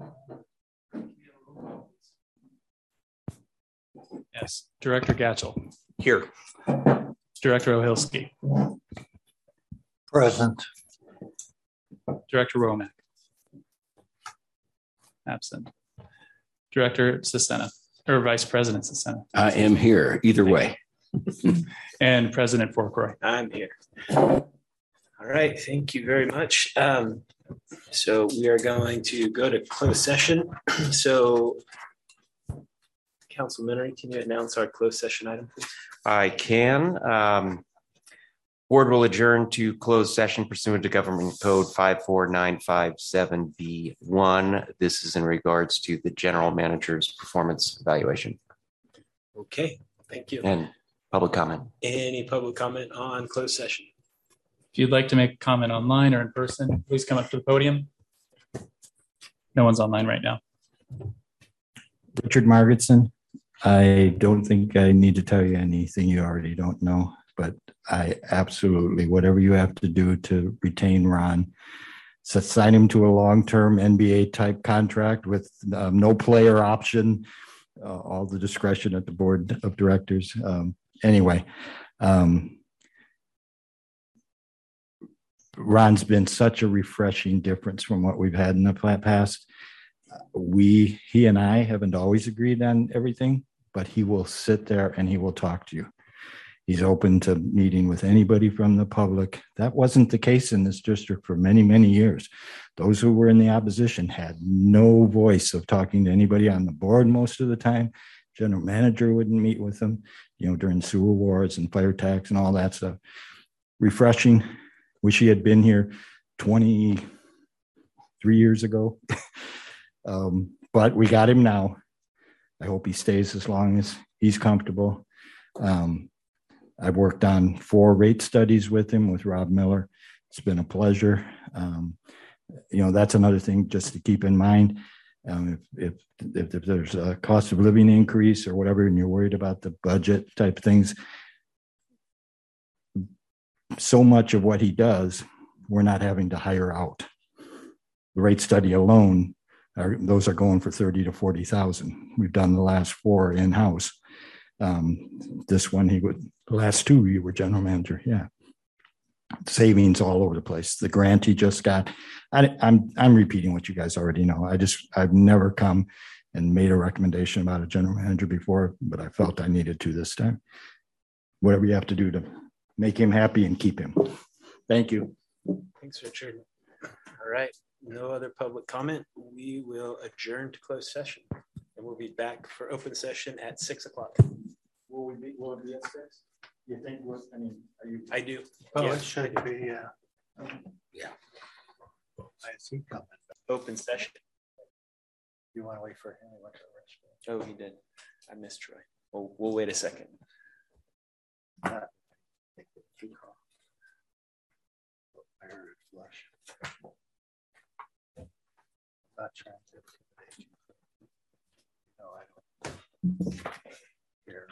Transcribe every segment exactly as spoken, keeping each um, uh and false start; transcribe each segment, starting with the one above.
Yes. Director Gatchel. Here. Director Ohilski. Present. Director Womack. Absent. Director Cesena, or Vice President Cesena. I am here either way. And President Fourcroy. I'm here. All right, thank you very much. Um, so we are going to go to closed session. So Council Minnery, can you announce our closed session item, please? I can. Um, board will adjourn to closed session pursuant to Government Code five four nine five seven B one. This is in regards to the general manager's performance evaluation. Okay, thank you. And public comment. Any public comment on closed session? If you'd like to make a comment online or in person, please come up to the podium. No one's online right now. Richard Margetson. I don't think I need to tell you anything you already don't know, but I absolutely, whatever you have to do to retain Ron, so sign him to a long-term N B A type contract with um, no player option, uh, all the discretion at the board of directors. Um, anyway, um, Ron's been such a refreshing difference from what we've had in the past. We, he and I haven't always agreed on everything, but he will sit there and he will talk to you. He's open to meeting with anybody from the public. That wasn't the case in this district for many, many years. Those who were in the opposition had no voice of talking to anybody on the board most of the time. General manager wouldn't meet with them, you know, during sewer wars and fire tax and all that stuff. Refreshing. Wish he had been here twenty-three years ago. um, but we got him now. I hope he stays as long as he's comfortable. Um, I've worked on four rate studies with him, with Rob Miller. It's been a pleasure. Um, you know, that's another thing just to keep in mind. Um, if, if, if, if there's a cost of living increase or whatever, and you're worried about the budget type things, so much of what he does, we're not having to hire out. The rate study alone, are, those are going for thirty to forty thousand. We've done the last four in-house. Um, this one, he would, the last two, you were general manager. Yeah. Savings all over the place. The grant he just got, I, I'm, I'm repeating what you guys already know. I just, I've never come and made a recommendation about a general manager before, but I felt I needed to this time. Whatever you have to do to make him happy and keep him. Thank you. Thanks, Richard. All right. No other public comment. We will adjourn to closed session, and we'll be back for open session at six o'clock. Will we be? Will it be at six? You think? What? I mean, are you? I do. Oh, yeah. it should be. Yeah. Yeah. I see coming. Open session. You want to wait for him? Oh, he did. I missed Troy. We'll, we'll wait a second. Uh, I heard it flush. Not trying to intimidate you. No, I don't care.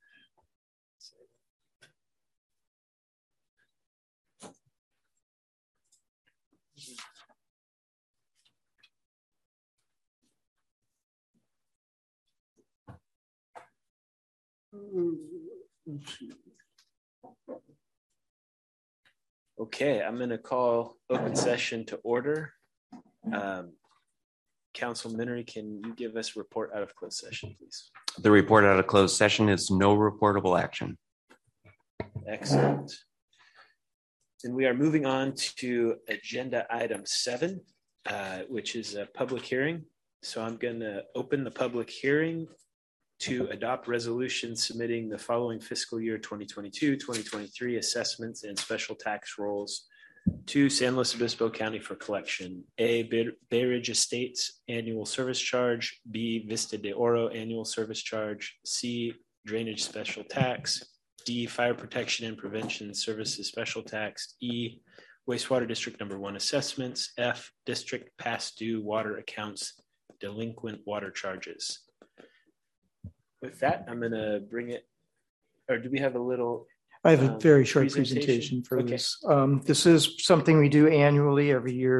Okay, I'm going to call open session to order. Um, Council Minnery, can you give us a report out of closed session, please? The report out of closed session is no reportable action. Excellent. And we are moving on to agenda item seven, uh, which is a public hearing. So I'm going to open the public hearing to adopt resolution submitting the following fiscal year twenty twenty-two twenty twenty-three assessments and special tax rolls to San Luis Obispo County for collection. A, Bay Ridge Estates annual service charge. B, Vista de Oro annual service charge. C, drainage special tax. D, fire protection and prevention services special tax. E, wastewater district number one assessments. F, district past due water accounts delinquent water charges. With that, I'm going to bring it, or do we have a little I have a um, very short presentation, presentation for okay. this. Um, this is something we do annually every year.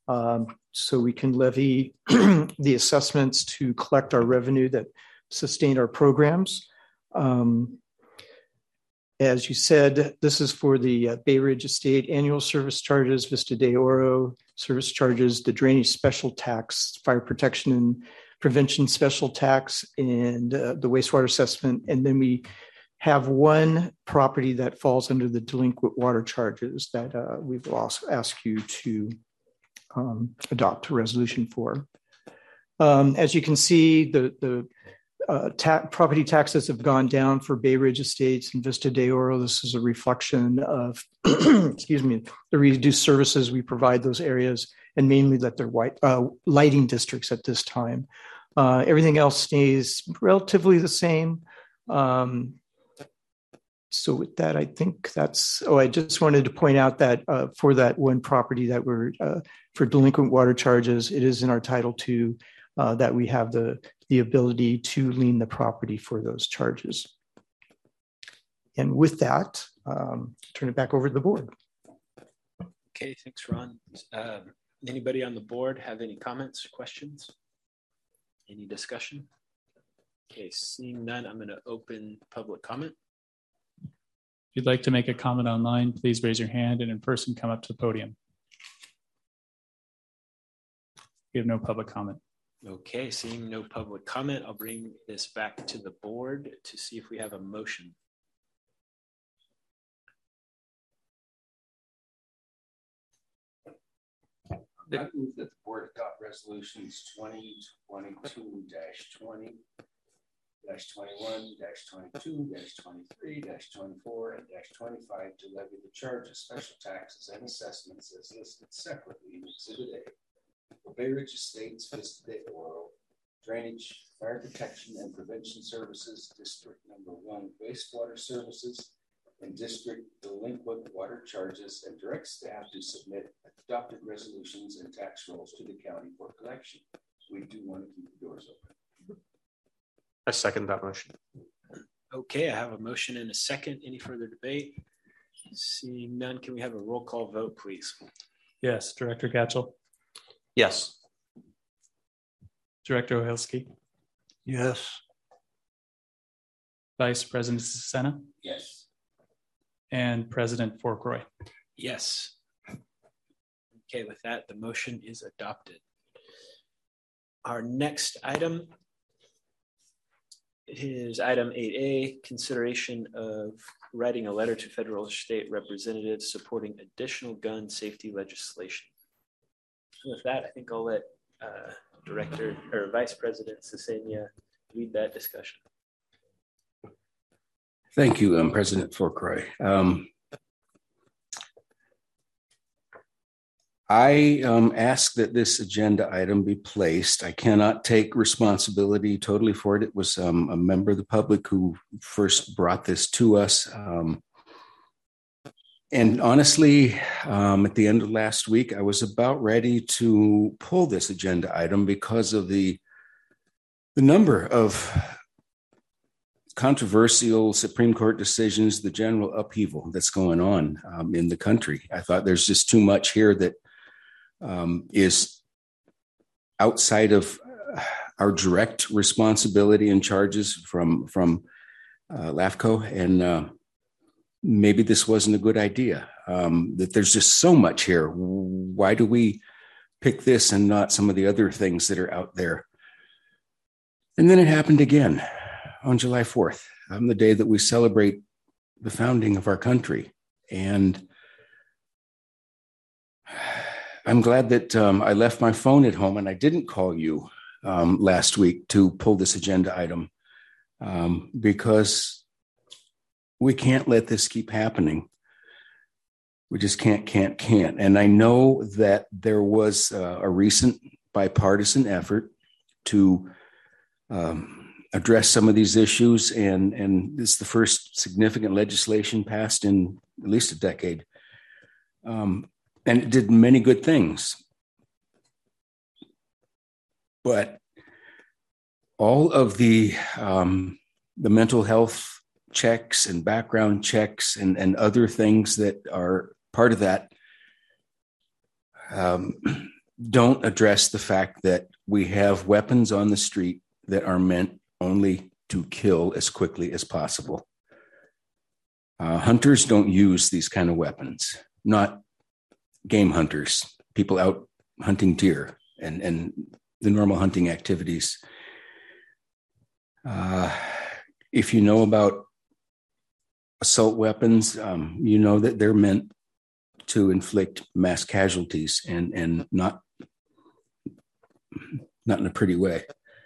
Um, so we can levy the assessments to collect our revenue that sustain our programs. Um, as you said, this is for the uh, Bay Ridge Estate annual service charges, Vista de Oro service charges, the drainage special tax, fire protection and prevention special tax, and uh, the wastewater assessment. And then we have one property that falls under the delinquent water charges that uh, we've also asked you to um, adopt a resolution for. Um, as you can see, the, the uh, ta- property taxes have gone down for Bay Ridge Estates and Vista de Oro. This is a reflection of, excuse me, the reduced services we provide those areas, and mainly that they're white uh, lighting districts at this time. Uh, everything else stays relatively the same. Um, so with that, I think that's, oh, I just wanted to point out that uh, for that one property that we're, uh, for delinquent water charges, it is in our Title two uh, that we have the, the ability to lien the property for those charges. And with that, um, turn it back over to the board. Okay, thanks, Ron. Um, anybody on the board have any comments, questions? Any discussion? Okay, seeing none, I'm going to open public comment. If you'd like to make a comment online, please raise your hand, and in person, come up to the podium. We have no public comment. Okay, seeing no public comment, I'll bring this back to the board to see if we have a motion. I move that the board adopt resolutions twenty twenty-two twenty, twenty-one, twenty-two, twenty-three, twenty-four, and twenty-five to levy the charge of special taxes and assessments as listed separately in Exhibit A for Bay Ridge Estates, Vista de Oro, Drainage, Fire Protection and Prevention Services, District Number One, Wastewater Services, and District Delinquent Water Charges, and direct staff to submit adopted resolutions and tax rolls to the county for collection. We do want to keep the doors open. I second that motion. Okay, I have a motion and a second. Any further debate? Seeing none, can we have a roll call vote, please? Yes, Director Gatchell, Yes. Director Ohilsky, Yes. Vice President Sena, Yes. and President Fourcroy. Yes. Okay, with that, the motion is adopted. Our next item is item eight A, consideration of writing a letter to federal or state representatives supporting additional gun safety legislation. With that, I think I'll let uh, Director or Vice President Cesenia lead that discussion. Thank you, um, President Fourcroy. Um, I um, ask that this agenda item be placed. I cannot take responsibility totally for it. It was um, a member of the public who first brought this to us. Um, and honestly, um, at the end of last week, I was about ready to pull this agenda item because of the, the number of controversial Supreme Court decisions, the general upheaval that's going on um, in the country. I thought there's just too much here that um, is outside of our direct responsibility and charges from, from uh, LAFCO. And uh, maybe this wasn't a good idea, um, that there's just so much here. Why do we pick this and not some of the other things that are out there? And then it happened again on July fourth, um, the day that we celebrate the founding of our country. And I'm glad that um, I left my phone at home and I didn't call you um, last week to pull this agenda item um, because we can't let this keep happening. We just can't, can't, can't. And I know that there was uh, a recent bipartisan effort to um, address some of these issues, and, and this is the first significant legislation passed in at least a decade. Um, and it did many good things. But all of the, um, the mental health checks and background checks and, and other things that are part of that, um, don't address the fact that we have weapons on the street that are meant only to kill as quickly as possible. Uh, hunters don't use these kind of weapons, not game hunters, people out hunting deer and, and the normal hunting activities. Uh, if you know about assault weapons, um, you know that they're meant to inflict mass casualties and, and not, not in a pretty way.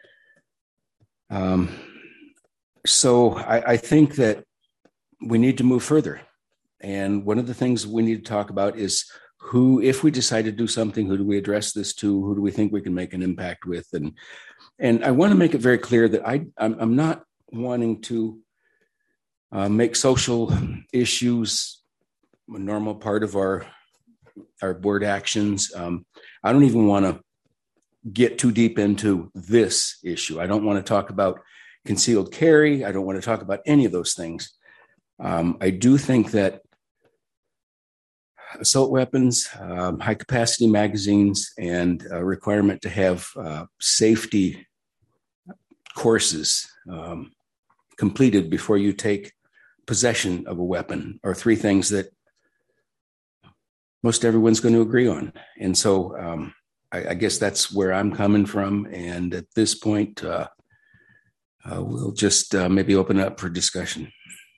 Um, so I, I think that we need to move further. And one of the things we need to talk about is who, if we decide to do something, who do we address this to? Who do we think we can make an impact with? And, and I want to make it very clear that I, I'm, I'm not wanting to uh, make social issues a normal part of our, our board actions. Um, I don't even want to get too deep into this issue. I don't want to talk about concealed carry. I don't want to talk about any of those things. Um, I do think that assault weapons, um, high capacity magazines, and a requirement to have uh, safety courses um, completed before you take possession of a weapon are three things that most everyone's going to agree on. And so um, I, I guess that's where I'm coming from. And at this point, uh, uh, we'll just uh, maybe open up for discussion.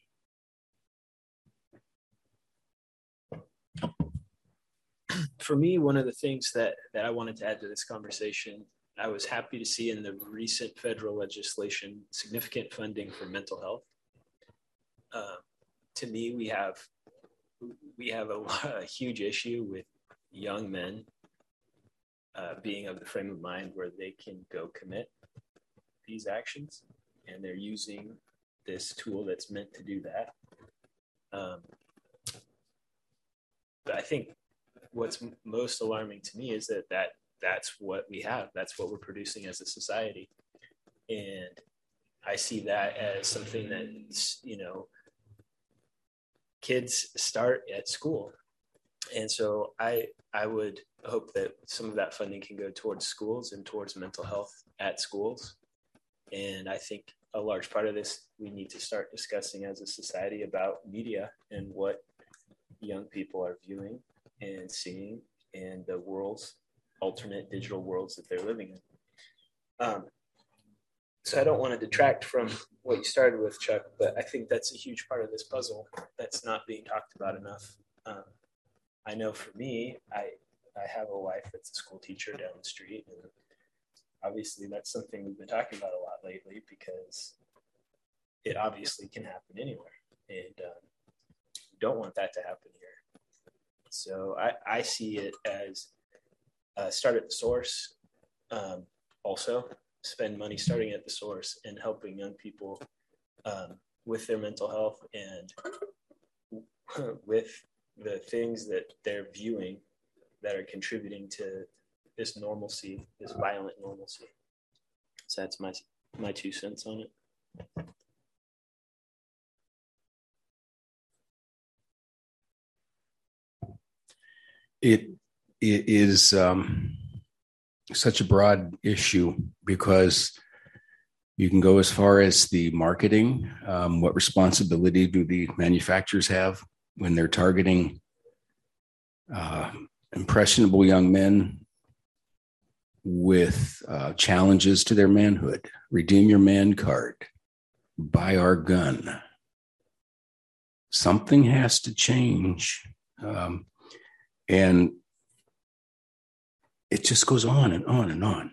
For me, one of the things that, that I wanted to add to this conversation, I was happy to see in the recent federal legislation significant funding for mental health. Uh, to me, we have we have a, a huge issue with young men uh, being of the frame of mind where they can go commit these actions, and they're using this tool that's meant to do that. Um, but I think what's most alarming to me is that, that that's what we have. That's what we're producing as a society. And I see that as something that, you know, kids start at school. And so I, I would hope that some of that funding can go towards schools and towards mental health at schools. And I think a large part of this, we need to start discussing as a society about media and what young people are viewing and seeing, and the worlds, alternate digital worlds that they're living in. Um, so I don't want to detract from what you started with, Chuck, but I think that's a huge part of this puzzle that's not being talked about enough. Um, I know for me, I I have a wife that's a school teacher down the street, and obviously that's something we've been talking about a lot lately because it obviously can happen anywhere, and um, we don't want that to happen here. So I, I see it as uh, start at the source, um, also spend money starting at the source and helping young people um, with their mental health and with the things that they're viewing that are contributing to this normalcy, this violent normalcy. So that's my my two cents on it. It, it is um, such a broad issue because you can go as far as the marketing. Um, what responsibility do the manufacturers have when they're targeting uh, impressionable young men with uh, challenges to their manhood? Redeem your man card. Buy our gun. Something has to change. Um, And it just goes on and on and on.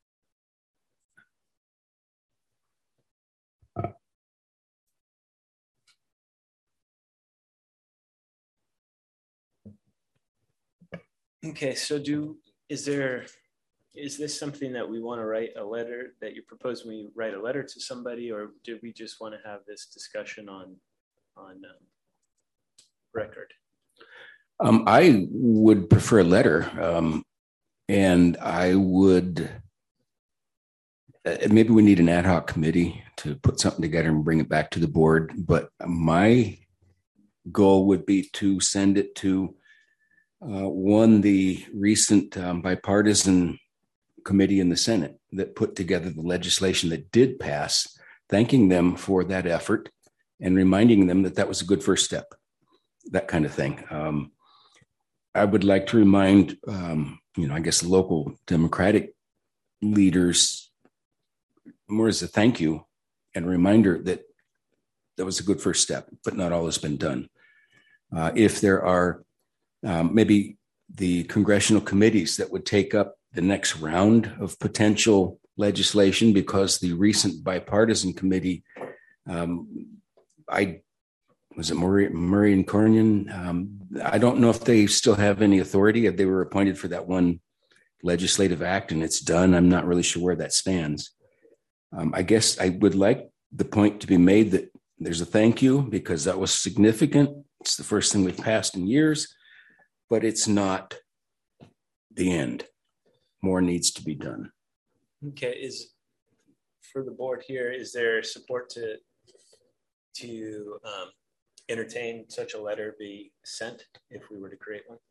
Okay, so do is there is this something that we want to write a letter that you're proposing we write a letter to somebody, or do we just want to have this discussion on on um, record? Um, I would prefer a letter, um, and I would, uh, maybe we need an ad hoc committee to put something together and bring it back to the board. But my goal would be to send it to uh, won the recent um, bipartisan committee in the Senate that put together the legislation that did pass, thanking them for that effort and reminding them that that was a good first step, that kind of thing. Um, I would like to remind, um, you know, I guess local Democratic leaders more as a thank you and a reminder that that was a good first step, but not all has been done. Uh, if there are um, maybe the congressional committees that would take up the next round of potential legislation, because the recent bipartisan committee, um, I was it Murray, Murray and Cornyn? Um, I don't know if they still have any authority. They were appointed for that one legislative act and it's done. I'm not really sure where that stands. Um, I guess I would like the point to be made that there's a thank you because that was significant. It's the first thing we've passed in years, but it's not the end. More needs to be done. Okay, is for the board here, is there support to to um, entertain such a letter be sent if we were to create one?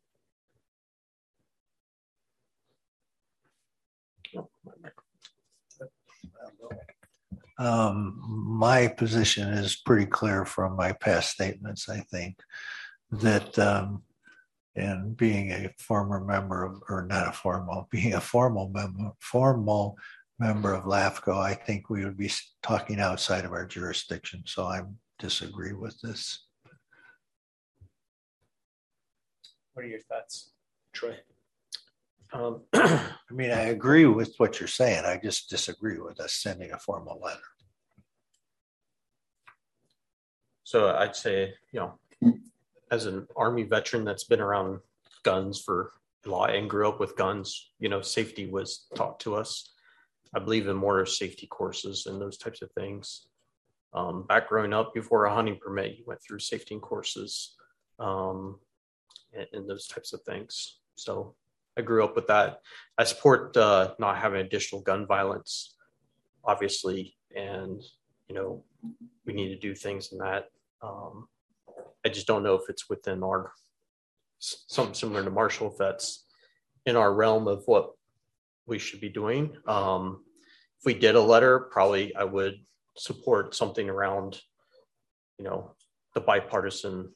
Um, my position is pretty clear from my past statements, I think, that um, and being a former member of, or not a formal, being a formal member, formal member of LAFCO, I think we would be talking outside of our jurisdiction. So I disagree with this. What are your thoughts, Troy? Um, I mean, I agree with what you're saying. I just disagree with us sending a formal letter. So I'd say, you know, as an Army veteran that's been around guns for a lot and grew up with guns, you know, safety was taught to us. I believe in more safety courses and those types of things. Um, back growing up, before a hunting permit, you went through safety courses um, and, and those types of things. So I grew up with that. I support uh, not having additional gun violence, obviously, and, you know, we need to do things in that. Um, I just don't know if it's within our, something similar to Marshall, if that's in our realm of what we should be doing. Um, if we did a letter, probably I would support something around, you know, the bipartisan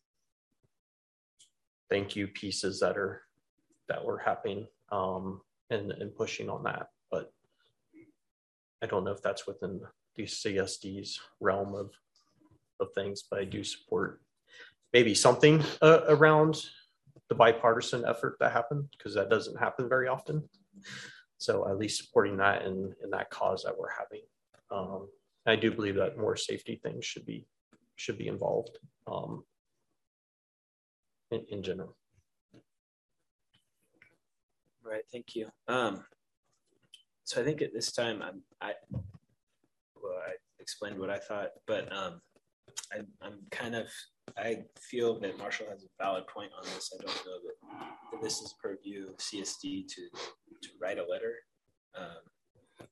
thank you pieces that are, that were happening um, and, and pushing on that. But I don't know if that's within the C S D's realm of, of things, but I do support maybe something uh, around the bipartisan effort that happened, because that doesn't happen very often. So at least supporting that in, in that cause that we're having. Um, I do believe that more safety things should be, should be involved um, in, in general. Right, thank you. Um, so I think at this time, I'm, I, well, I explained what I thought, but um, I, I'm kind of, I feel that Marshall has a valid point on this. I don't know that, that this is purview of C S D to, to write a letter um,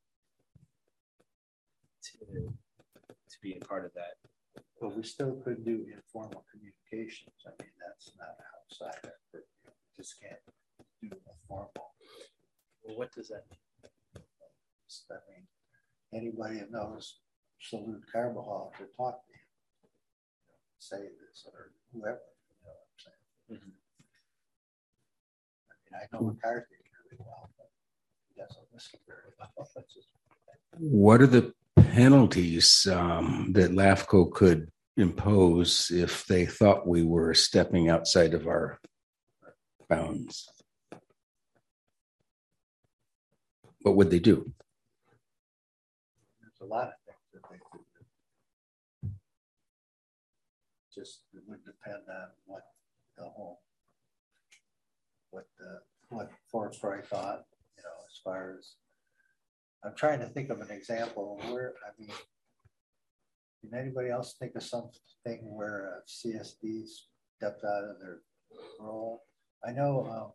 to, to be a part of that. But we still could do informal communications. I mean, that's not outside our purview. We just can't do a formal. Well, what does that mean? I mean, anybody that knows Salute Carbajal to talk to him, you know, say this or whoever, you know what I'm saying? Mm-hmm. I mean, I know McCarthy really well, but he doesn't listen very well. Just... What are the penalties um, that LAFCO could impose if they thought we were stepping outside of our bounds? What would they do? There's a lot of things that they could do. Just it would depend on what the whole, what the what Fort Fry thought, you know, as far as I'm trying to think of an example where, I mean, can anybody else think of something where uh, C S D stepped out of their role? I know, um,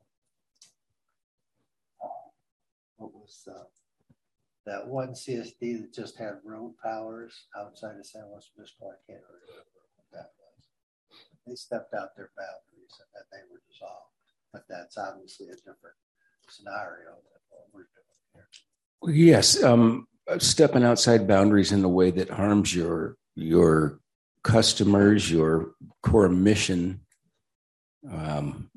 uh, what was uh, that one C S D that just had road powers outside of San Luis Obispo? I can't remember what that was. They stepped out their boundaries and then they were dissolved. but that's obviously a different scenario than what we're doing here. Yes, um, stepping outside boundaries in a way that harms your your customers, your core mission. Um,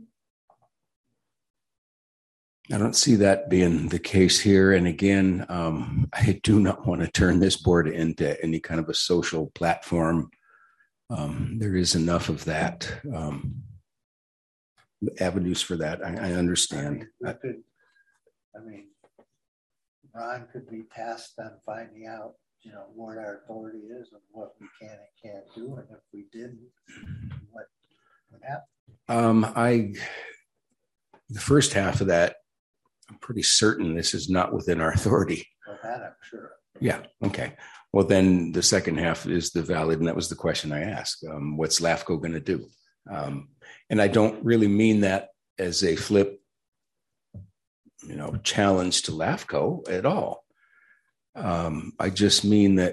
I don't see that being the case here. And again, um, I do not want to turn this board into any kind of a social platform. Um, there is enough of that. Um, avenues for that. I, I understand. I, mean, we could, I mean, Ron could be tasked on finding out, you know, what our authority is and what we can and can't do. And if we didn't, what would happen? Um, I, the first half of that, I'm pretty certain this is not within our authority. Well, that I'm sure. Yeah. Okay. Well, then the second half is the valid, and that was the question I asked. Um, what's LAFCO going to do? Um, and I don't really mean that as a flip, you know, challenge to LAFCO at all. Um, I just mean that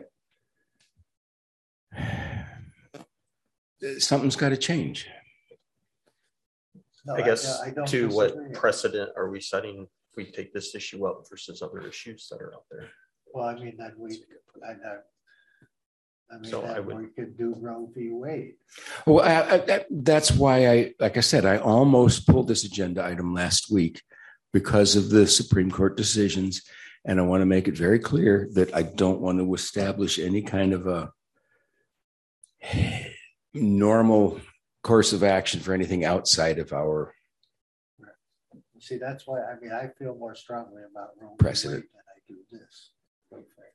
something's got to change. No, I guess I, I don't to disagree. what precedent are we setting if we take this issue up versus other issues that are out there? Well, I mean, then we, I, I mean, So then I would- we could do Roe v. Wade. Well, I, I, that, that's why I, like I said, I almost pulled this agenda item last week because of the Supreme Court decisions. And I want to make it very clear that I don't want to establish any kind of a normal course of action for anything outside of our See, that's why, I mean, I feel more strongly about Roe v. Wade Precedent. than I do this. quite frankly.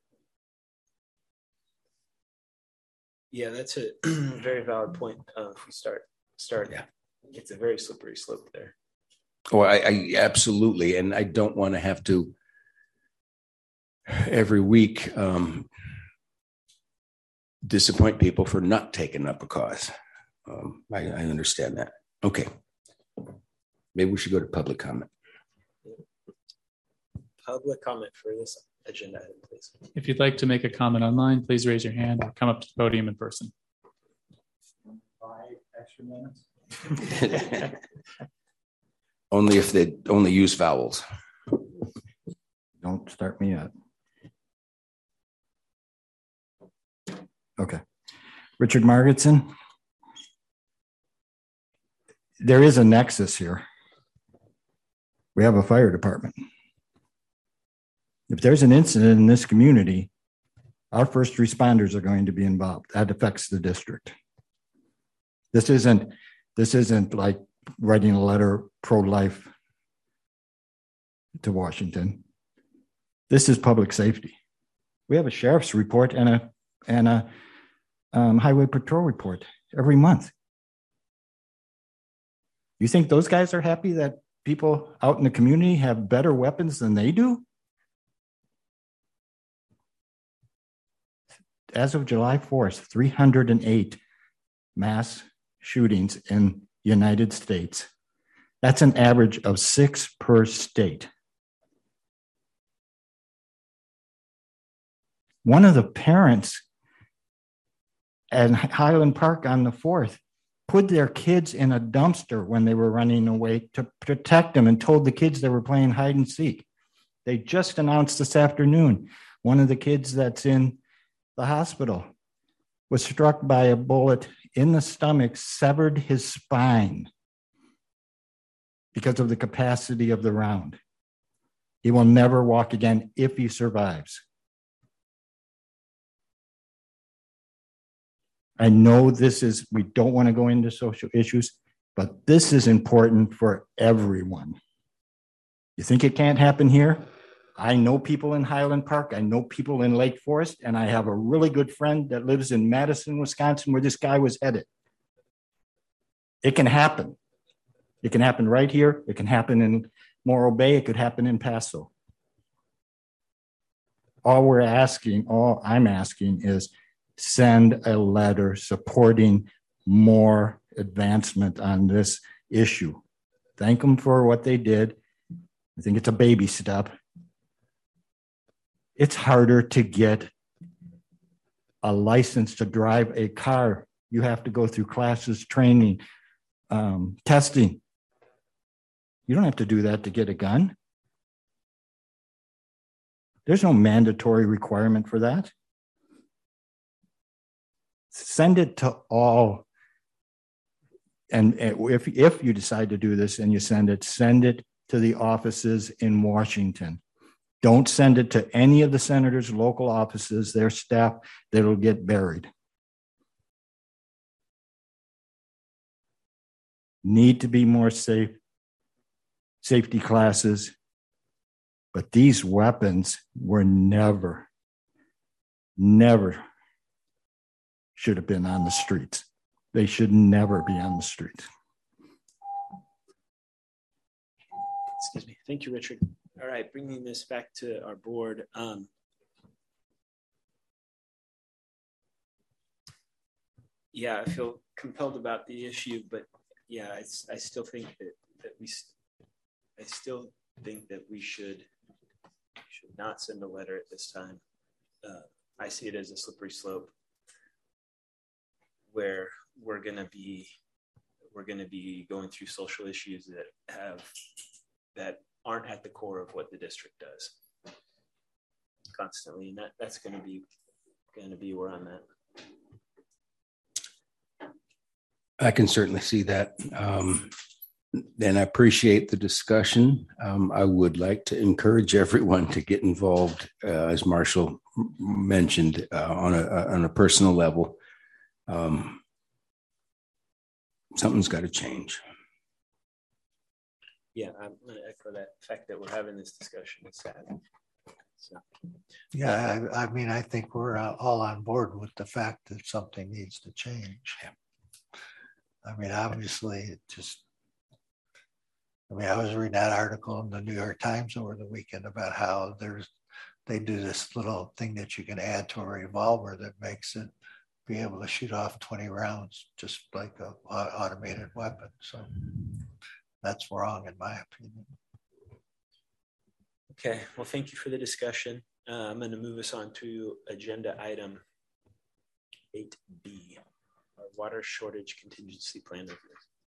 Yeah, that's a very valid point. Uh, if we start, start, Yeah. It's a very slippery slope there. Oh, I, I absolutely, and I don't want to have to every week um, disappoint people for not taking up a cause. Um, I, I understand that. Okay, maybe we should go to public comment. Public comment for this agenda item, please. If you'd like to make a comment online, please raise your hand or come up to the podium in person. Five extra minutes. Only if they only use vowels. Don't start me yet. Okay. Richard Margetson. There is a nexus here. We have a fire department. If there's an incident in this community, our first responders are going to be involved. That affects the district. This isn't, this isn't like writing a letter pro-life to Washington. This is public safety. We have a sheriff's report and a and a um, highway patrol report every month. You think those guys are happy that people out in the community have better weapons than they do? As of July fourth, three hundred eight mass shootings in the United States. That's an average of six per state. One of the parents at Highland Park on the fourth put their kids in a dumpster when they were running away to protect them and told the kids they were playing hide and seek. They just announced this afternoon, one of the kids that's in the hospital was struck by a bullet in the stomach, severed his spine because of the capacity of the round. He will never walk again if he survives. I know this is, we don't want to go into social issues, but this is important for everyone. You think it can't happen here? I know people in Highland Park. I know people in Lake Forest, and I have a really good friend that lives in Madison, Wisconsin, where this guy was headed. It can happen. It can happen right here. It can happen in Morro Bay. It could happen in Paso. All we're asking, all I'm asking is send a letter supporting more advancement on this issue. Thank them for what they did. I think it's a baby step. It's harder to get a license to drive a car. You have to go through classes, training, um, testing. You don't have to do that to get a gun. There's no mandatory requirement for that. Send it to all. And if, if you decide to do this and you send it, send it to the offices in Washington. Don't send it to any of the senators' local offices, their staff, that'll get buried. Need to be more safe, safety classes. But these weapons were never, never should have been on the streets. They should never be on the streets. Excuse me. Thank you, Richard. All right, bringing this back to our board. Um, yeah, I feel compelled about the issue, but yeah, I, I still think that, that we, I still think that we should, should not send a letter at this time. Uh, I see it as a slippery slope where we're going to be, we're going to be going through social issues that have, that aren't at the core of what the district does constantly. And that, that's going to be, going to be where I'm at. I can certainly see that. Um, and I appreciate the discussion. Um, I would like to encourage everyone to get involved, uh, as Marshall mentioned, uh, on a on a personal level. Um, something's got to change. Yeah, I'm going to echo that. The fact that we're having this discussion is sad. So. Yeah, I, I mean, I think we're uh, all on board with the fact that something needs to change. Yeah. I mean, obviously, it just, I mean, I was reading that article in the New York Times over the weekend about how there's, they do this little thing that you can add to a revolver that makes it be able to shoot off twenty rounds, just like a, a automated weapon. So that's wrong, in my opinion. Okay, well, thank you for the discussion. Uh, I'm going to move us on to agenda item eight B. Our water shortage contingency plan review.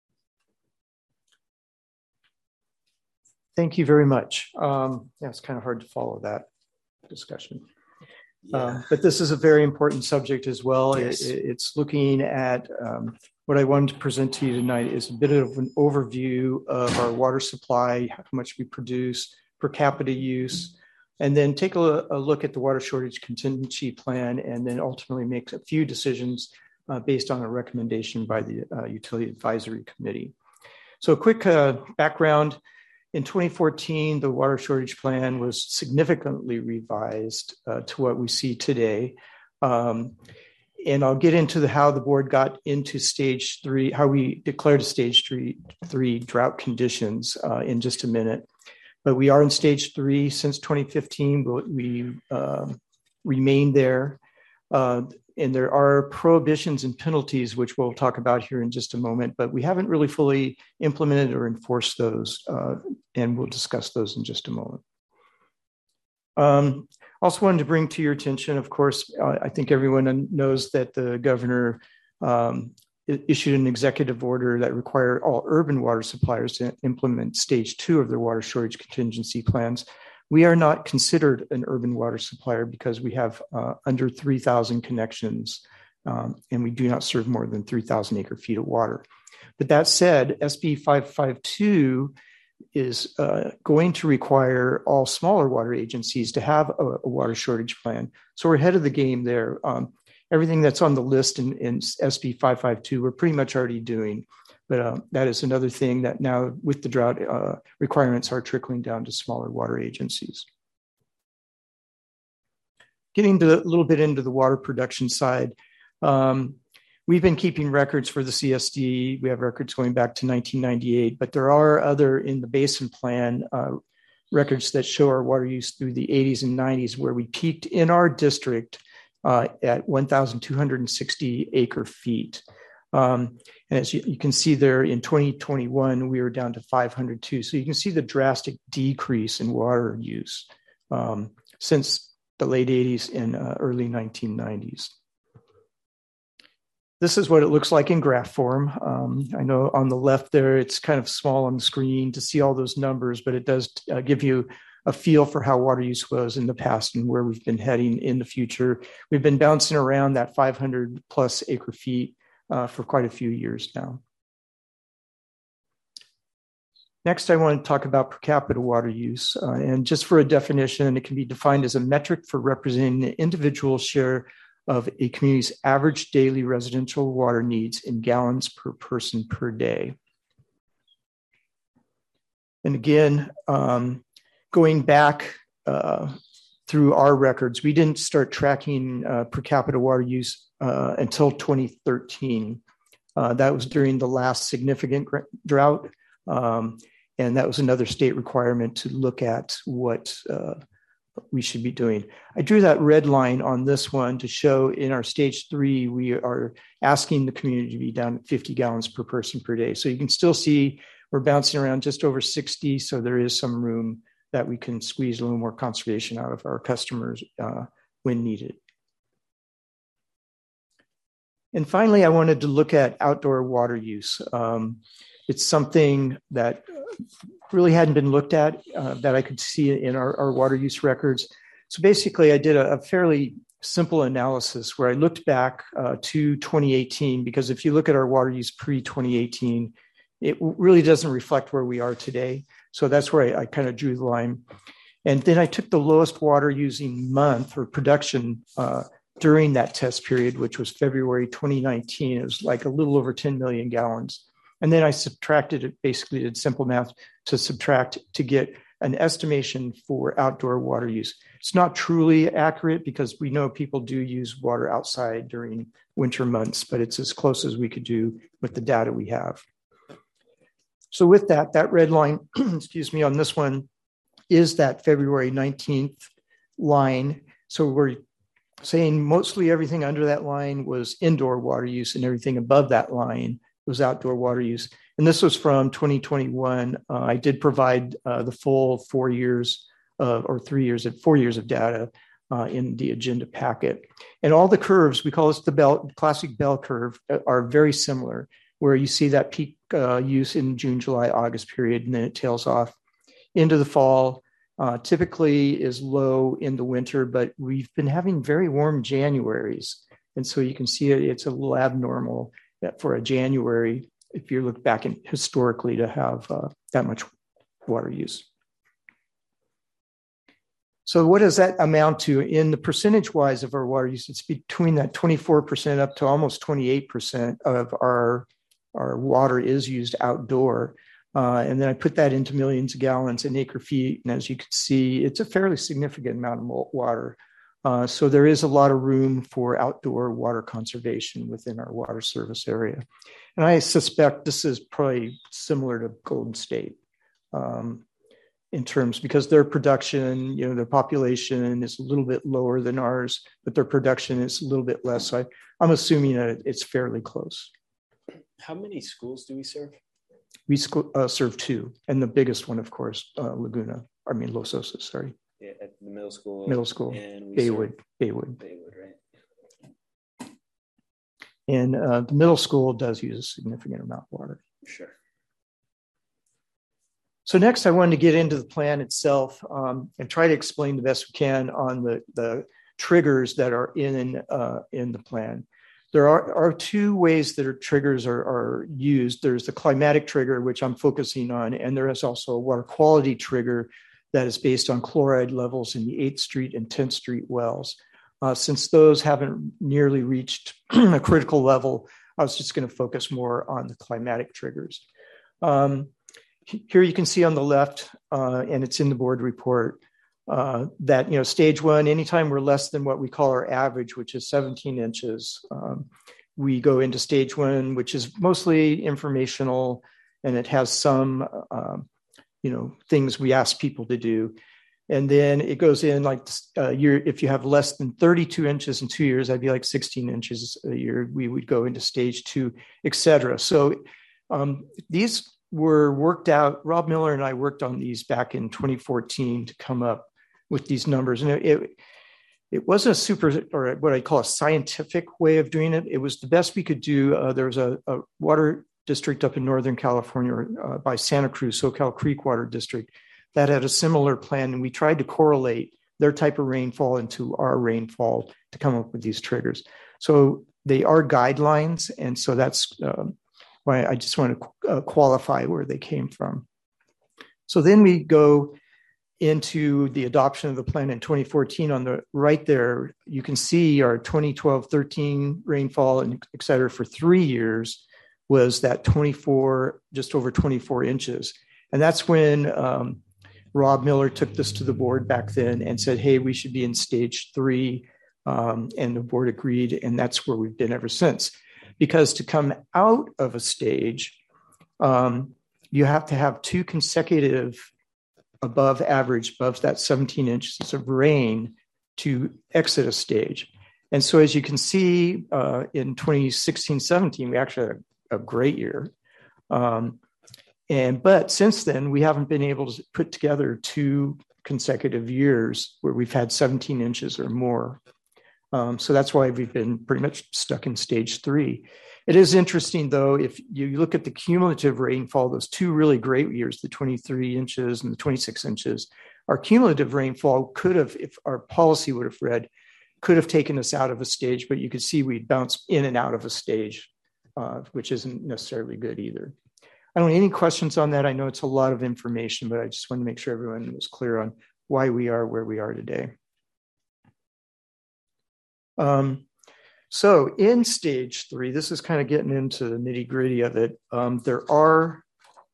Thank you very much. Um, yeah, it's kind of hard to follow that discussion. Yeah. Um, but this is a very important subject as well. Yes. It, it's looking at um, what I wanted to present to you tonight is a bit of an overview of our water supply, how much we produce, per capita use, and then take a, a look at the water shortage contingency plan, and then ultimately make a few decisions Uh, based on a recommendation by the uh, Utility Advisory Committee. So a quick uh, background. In twenty fourteen, the water shortage plan was significantly revised uh, to what we see today. Um, and I'll get into the, how the board got into stage three, how we declared a stage three, three drought conditions uh, in just a minute. But we are in stage three since twenty fifteen. We uh, remain there. Uh, and there are prohibitions and penalties, which we'll talk about here in just a moment, but we haven't really fully implemented or enforced those, uh, and we'll discuss those in just a moment. Um, also wanted to bring to your attention, of course, uh, I think everyone knows that the governor um, issued an executive order that required all urban water suppliers to implement stage two of their water shortage contingency plans. We are not considered an urban water supplier because we have uh, under three thousand connections, um, and we do not serve more than three thousand acre feet of water. But that said, S B five fifty-two is uh, going to require all smaller water agencies to have a, a water shortage plan. So we're ahead of the game there. Um, everything that's on the list in, in S B five fifty-two, we're pretty much already doing. But uh, that is another thing that now with the drought uh, requirements are trickling down to smaller water agencies. Getting to a little bit into the water production side, um, we've been keeping records for the C S D. We have records going back to nineteen ninety-eight, but there are other in the basin plan uh, records that show our water use through the eighties and nineties, where we peaked in our district uh, at one thousand two hundred sixty acre feet. Um, and as you, you can see there in twenty twenty-one, we were down to five hundred two. So you can see the drastic decrease in water use um, since the late eighties and uh, early nineteen nineties. this is what it looks like in graph form. Um, I know on the left there, it's kind of small on the screen to see all those numbers, but it does uh, give you a feel for how water use was in the past and where we've been heading in the future. We've been bouncing around that five hundred plus acre feet uh, for quite a few years now. Next, I want to talk about per capita water use. Uh, and just for a definition, it can be defined as a metric for representing the individual share of a community's average daily residential water needs in gallons per person per day. And again, um, going back uh, through our records, we didn't start tracking uh, per capita water use uh, until twenty thirteen. Uh, that was during the last significant drought. Um, and that was another state requirement to look at what uh, we should be doing. I drew that red line on this one to show in our stage three, we are asking the community to be down at fifty gallons per person per day. So you can still see we're bouncing around just over sixty. So there is some room that we can squeeze a little more conservation out of our customers uh, when needed. And finally, I wanted to look at outdoor water use. Um, it's something that really hadn't been looked at uh, that I could see in our, our water use records. So basically, I did a, a fairly simple analysis where I looked back uh, to twenty eighteen, because if you look at our water use pre twenty eighteen, it really doesn't reflect where we are today. So that's where I, I kind of drew the line. And then I took the lowest water using month or production uh, during that test period, which was February twenty nineteen. It was like a little over ten million gallons. And then I subtracted it, basically did simple math to subtract to get an estimation for outdoor water use. It's not truly accurate because we know people do use water outside during winter months, but it's as close as we could do with the data we have. So with that, that red line, excuse me, on this one is that February nineteenth line. So we're saying mostly everything under that line was indoor water use and everything above that line was outdoor water use. And this was from twenty twenty-one. Uh, I did provide uh, the full four years uh, or three years of four years of data uh, in the agenda packet. And all the curves, we call this the bell, classic bell curve, are very similar, where you see that peak uh, use in June, July, August period, and then it tails off into the fall. Uh, typically is low in the winter, but we've been having very warm Januaries. And so you can see it, it's a little abnormal that for a January, if you look back in historically, to have uh, that much water use. So what does that amount to in the percentage wise of our water use? It's between that twenty-four percent up to almost twenty-eight percent of our, our water is used outdoor. Uh, and then I put that into millions of gallons and acre feet. And as you can see, it's a fairly significant amount of water. Uh, so there is a lot of room for outdoor water conservation within our water service area. And I suspect this is probably similar to Golden State um, in terms, because their production, you know, their population is a little bit lower than ours, but their production is a little bit less. So I, I'm assuming that it's fairly close. How many schools do we serve? We uh, serve two, and the biggest one, of course, uh, Laguna, I mean, Los Osos, sorry. Yeah, at the middle school. Middle school, and we Baywood, serve Baywood. Baywood, right? And uh, the middle school does use a significant amount of water. Sure. So next, I wanted to get into the plan itself um, and try to explain the best we can on the, the triggers that are in, uh, in the plan. There are, are two ways that our triggers are, are used. There's the climatic trigger, which I'm focusing on, and there is also a water quality trigger that is based on chloride levels in the eighth Street and tenth Street wells. Uh, since those haven't nearly reached a critical level, I was just going to focus more on the climatic triggers. Um, here you can see on the left, uh, and it's in the board report, uh, that, you know, stage one, anytime we're less than what we call our average, which is seventeen inches, um, we go into stage one, which is mostly informational, and it has some, um, you know, things we ask people to do. And then it goes in like uh, you're, if you have less than thirty-two inches in two years, I'd be like sixteen inches a year, we would go into stage two, et cetera. So um, these were worked out. Rob Miller and I worked on these back in twenty fourteen to come up with these numbers. And it, it, it wasn't a super, or what I call a scientific way of doing it. It was the best we could do. Uh, there was a, a water district up in Northern California uh, by Santa Cruz, SoCal Creek Water District, that had a similar plan. And we tried to correlate their type of rainfall into our rainfall to come up with these triggers. So they are guidelines. And so that's uh, why I just want to uh, qualify where they came from. So then we go into the adoption of the plan in twenty fourteen. On the right there, you can see our twenty twelve thirteen rainfall and et cetera for three years was that twenty-four, just over twenty-four inches. And that's when um, Rob Miller took this to the board back then and said, hey, we should be in stage three. Um, and the board agreed. And that's where we've been ever since. Because to come out of a stage, um, you have to have two consecutive above average, above that seventeen inches of rain to exit a stage. And so as you can see, uh, in twenty sixteen seventeen, we actually had a, a great year. Um, and but since then, we haven't been able to put together two consecutive years where we've had seventeen inches or more. Um, so that's why we've been pretty much stuck in stage three. It is interesting, though, if you look at the cumulative rainfall, those two really great years, the twenty-three inches and the twenty-six inches, our cumulative rainfall could have, if our policy would have read, could have taken us out of a stage, but you could see we'd bounce in and out of a stage, uh, which isn't necessarily good either. I don't know, any questions on that? I know it's a lot of information, but I just want to make sure everyone was clear on why we are where we are today. Um, So in stage three, this is kind of getting into the nitty gritty of it. Um, there are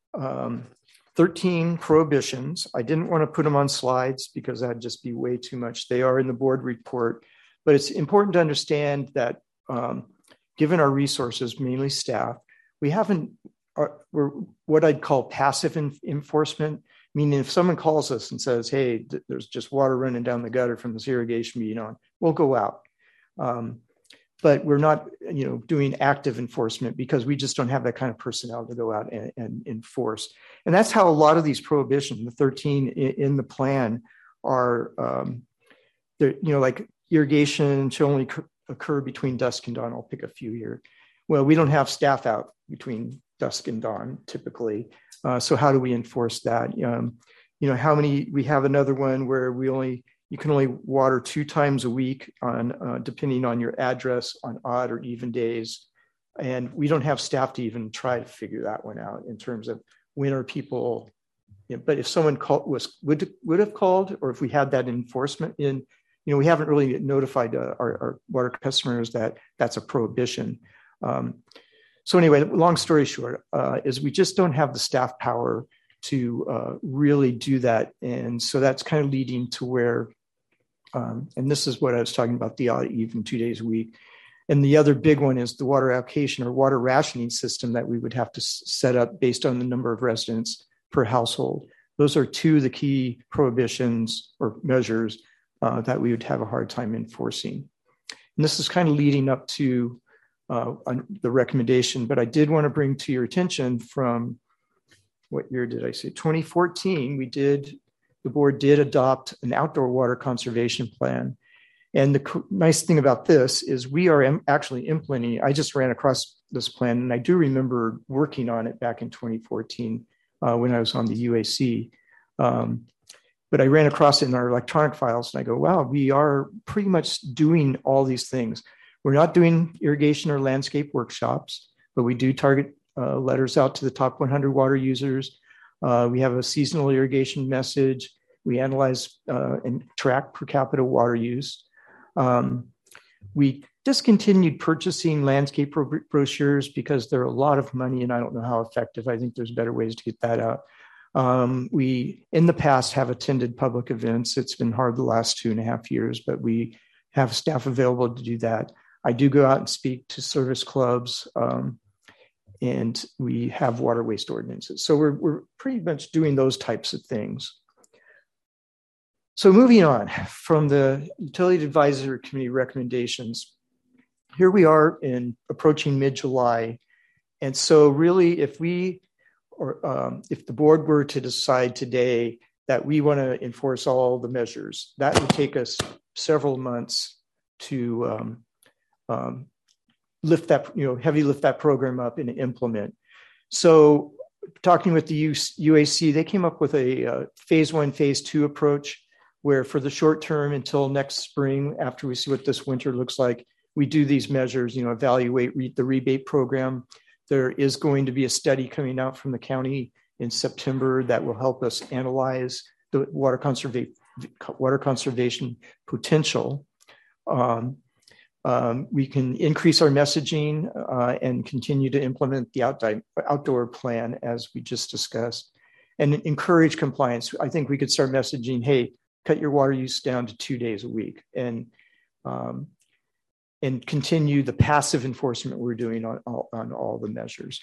um, thirteen prohibitions. I didn't want to put them on slides because that'd just be way too much. They are in the board report, but it's important to understand that um, given our resources, mainly staff, we haven't, uh, we're what I'd call passive in- enforcement, meaning if someone calls us and says, hey, th- there's just water running down the gutter from this irrigation being on, we'll go out. Um, But we're not, you know, doing active enforcement because we just don't have that kind of personnel to go out and, and enforce. And that's how a lot of these prohibitions, the thirteen in, in the plan, are, um, you know, like irrigation should only occur between dusk and dawn. I'll pick a few here. Well, we don't have staff out between dusk and dawn typically. Uh, so how do we enforce that? Um, you know, how many? We have another one where we only. You can only water two times a week on, uh, depending on your address, on odd or even days. And we don't have staff to even try to figure that one out in terms of when are people, you know, but if someone called was, would, would have called, or if we had that enforcement in, you know, we haven't really notified uh, our, our water customers that that's a prohibition. Um, so anyway, long story short, uh, is we just don't have the staff power to uh, really do that. And so that's kind of leading to where, Um, and this is what I was talking about, the odd even two days a week. And the other big one is the water allocation or water rationing system that we would have to s- set up based on the number of residents per household. Those are two of the key prohibitions or measures uh, that we would have a hard time enforcing. And this is kind of leading up to uh, the recommendation, but I did want to bring to your attention from, what year did I say? twenty fourteen, we did the board did adopt an outdoor water conservation plan. And the co- nice thing about this is we are im- actually implementing, I just ran across this plan and I do remember working on it back in twenty fourteen uh, when I was on the U A C. Um, but I ran across it in our electronic files and I go, wow, we are pretty much doing all these things. We're not doing irrigation or landscape workshops, but we do target uh, letters out to the top one hundred water users. Uh, we have a seasonal irrigation message. We analyze uh, and track per capita water use. Um, we discontinued purchasing landscape bro- brochures because they're a lot of money and I don't know how effective. I think there's better ways to get that out. Um, we, in the past, have attended public events. It's been hard the last two and a half years, but we have staff available to do that. I do go out and speak to service clubs. Um, And we have water waste ordinances. So we're, we're pretty much doing those types of things. So moving on from the Utility Advisory Committee recommendations, here we are in approaching mid-July. And so really, if we, or um, if the board were to decide today that we want to enforce all the measures. That would take us several months to um, um, lift that, you know, heavy lift that program up and implement. So talking with the U A C, they came up with a uh, phase one, phase two approach, where for the short term until next spring, after we see what this winter looks like, we do these measures, you know, evaluate re- the rebate program. There is going to be a study coming out from the county in September that will help us analyze the water conservation water conservation potential. Um, um, we can increase our messaging uh, and continue to implement the outdoor, outdoor plan as we just discussed, and encourage compliance. I think we could start messaging, hey, cut your water use down to two days a week, and um, and continue the passive enforcement we're doing on, on all the measures.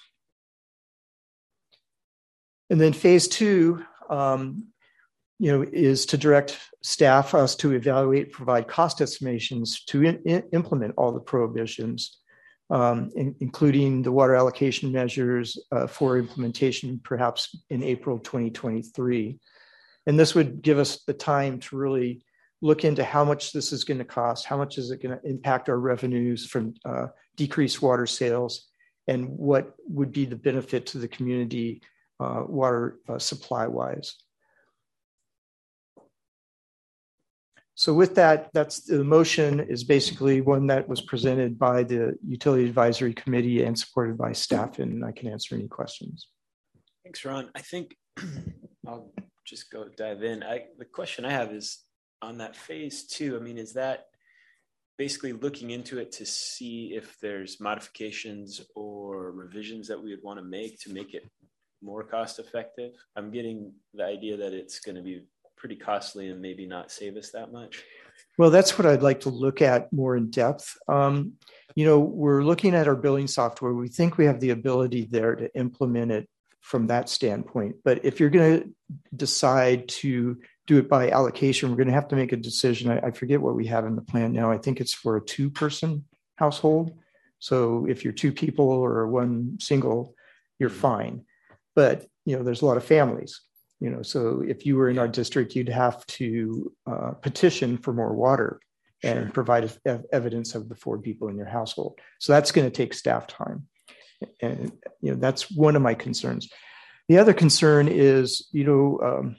And then phase two, um, you know, is to direct staff us to evaluate, provide cost estimations to in, in, implement all the prohibitions, um, in, including the water allocation measures uh, for implementation, perhaps in April twenty twenty-three. And this would give us the time to really look into how much this is going to cost, how much is it going to impact our revenues from uh, decreased water sales, and what would be the benefit to the community uh, water uh, supply-wise. So with that, that's the motion is basically one that was presented by the Utility Advisory Committee and supported by staff, and I can answer any questions. Thanks, Ron. I think I'll just go dive in. I, the question I have is on that phase two. I mean, is that basically looking into it to see if there's modifications or revisions that we would want to make to make it more cost effective? I'm getting the idea that it's going to be pretty costly and maybe not save us that much. Well, that's what I'd like to look at more in depth. Um, you know, we're looking at our billing software. We think we have the ability there to implement it from that standpoint. But if you're going to decide to do it by allocation, we're going to have to make a decision. I, I forget what we have in the plan now. I think it's for a two-person household. So if you're two people or one single, you're fine. But, you know, there's a lot of families. You know, so if you were in our district, you'd have to uh, petition for more water and sure. provide ev- evidence of the four people in your household. So that's going to take staff time. And, you know, that's one of my concerns. The other concern is, you know, um,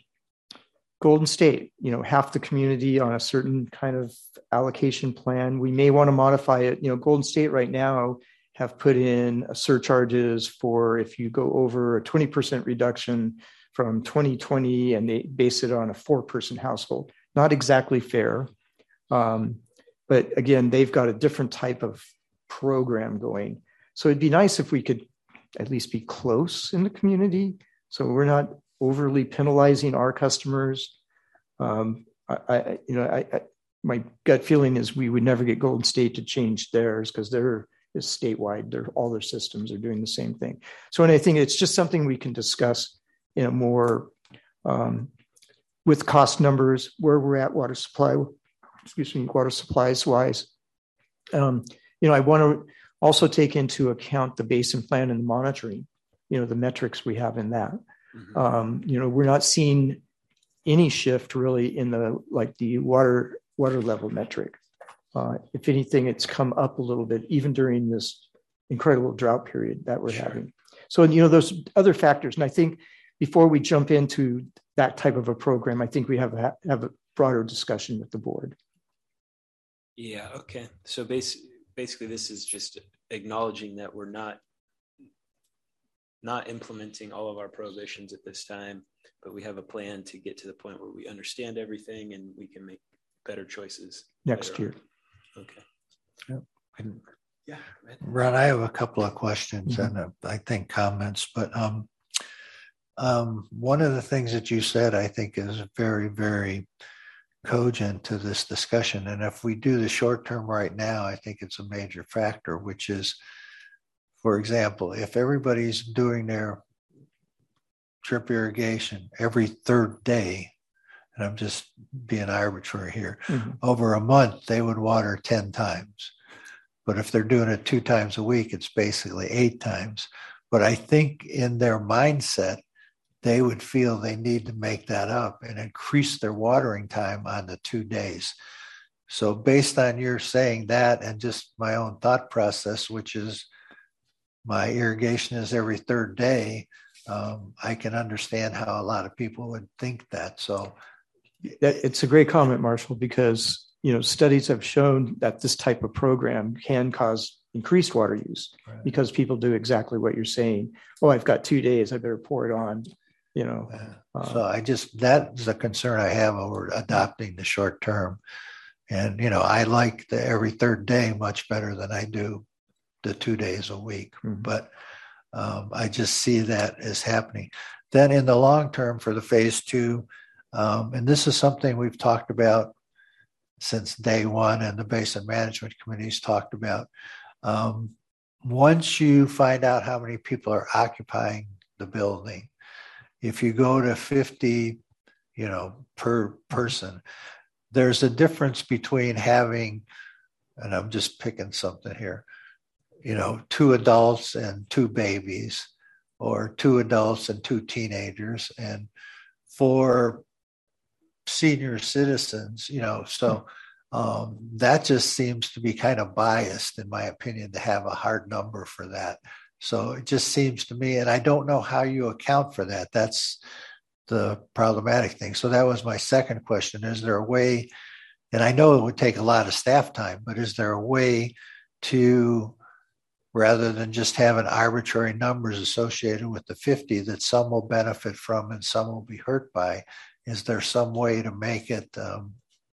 Golden State, you know, half the community on a certain kind of allocation plan. We may want to modify it. You know, Golden State right now have put in surcharges for if you go over a twenty percent reduction from twenty twenty, and they base it on a four-person household. Not exactly fair. Um, but again, they've got a different type of program going. So it'd be nice if we could at least be close in the community, so we're not overly penalizing our customers. Um, I, I, you know, I, I, my gut feeling is we would never get Golden State to change theirs because they're is statewide. They're all their systems are doing the same thing. So, and I think it's just something we can discuss in a more um, with cost numbers, where we're at water supply, excuse me, water supplies wise. Um, you know, I want to also take into account the basin plan and the monitoring, you know, the metrics we have in that. Mm-hmm. Um, you know, we're not seeing any shift really in the, like the water, water level metric. Uh, if anything, it's come up a little bit, even during this incredible drought period that we're sure. having. So, you know, those other factors. And I think before we jump into that type of a program, I think we have a, have a broader discussion with the board. Yeah. Okay. So basically, basically this is just acknowledging that we're not, not implementing all of our prohibitions at this time, but we have a plan to get to the point where we understand everything and we can make better choices next year. On. Okay. Yep. And yeah. Ron, I have a couple of questions mm-hmm. and uh, I think comments, but um, um, one of the things that you said, I think is very, very cogent to this discussion. And if we do the short term right now, I think it's a major factor, which is, for example, if everybody's doing their drip irrigation every third day, and I'm just being arbitrary here, mm-hmm. over a month, they would water ten times. But if they're doing it two times a week, it's basically eight times. But I think in their mindset, they would feel they need to make that up and increase their watering time on the two days. So based on your saying that and just my own thought process, which is my irrigation is every third day, um, I can understand how a lot of people would think that. So it's a great comment, Marshall, because, you know, studies have shown that this type of program can cause increased water use right. because people do exactly what you're saying. Oh, I've got two days, I better pour it on, you know. Uh, so I just, that's a concern I have over adopting the short term. And, you know, I like the every third day much better than I do the two days a week. Mm-hmm. But um, I just see that as happening. Then in the long term for the phase two, um, and this is something we've talked about since day one and the Basin Management Committee's talked about. Um, once you find out how many people are occupying the building, if you go to fifty, you know, per person, there's a difference between having, and I'm just picking something here, you know, two adults and two babies, or two adults and two teenagers. And for senior citizens, you know, so um, that just seems to be kind of biased, in my opinion, to have a hard number for that. So it just seems to me, and I don't know how you account for that. That's the problematic thing. So that was my second question. Is there a way, and I know it would take a lot of staff time, but is there a way to, rather than just having arbitrary numbers associated with the fifty that some will benefit from and some will be hurt by, is there some way to make it, um,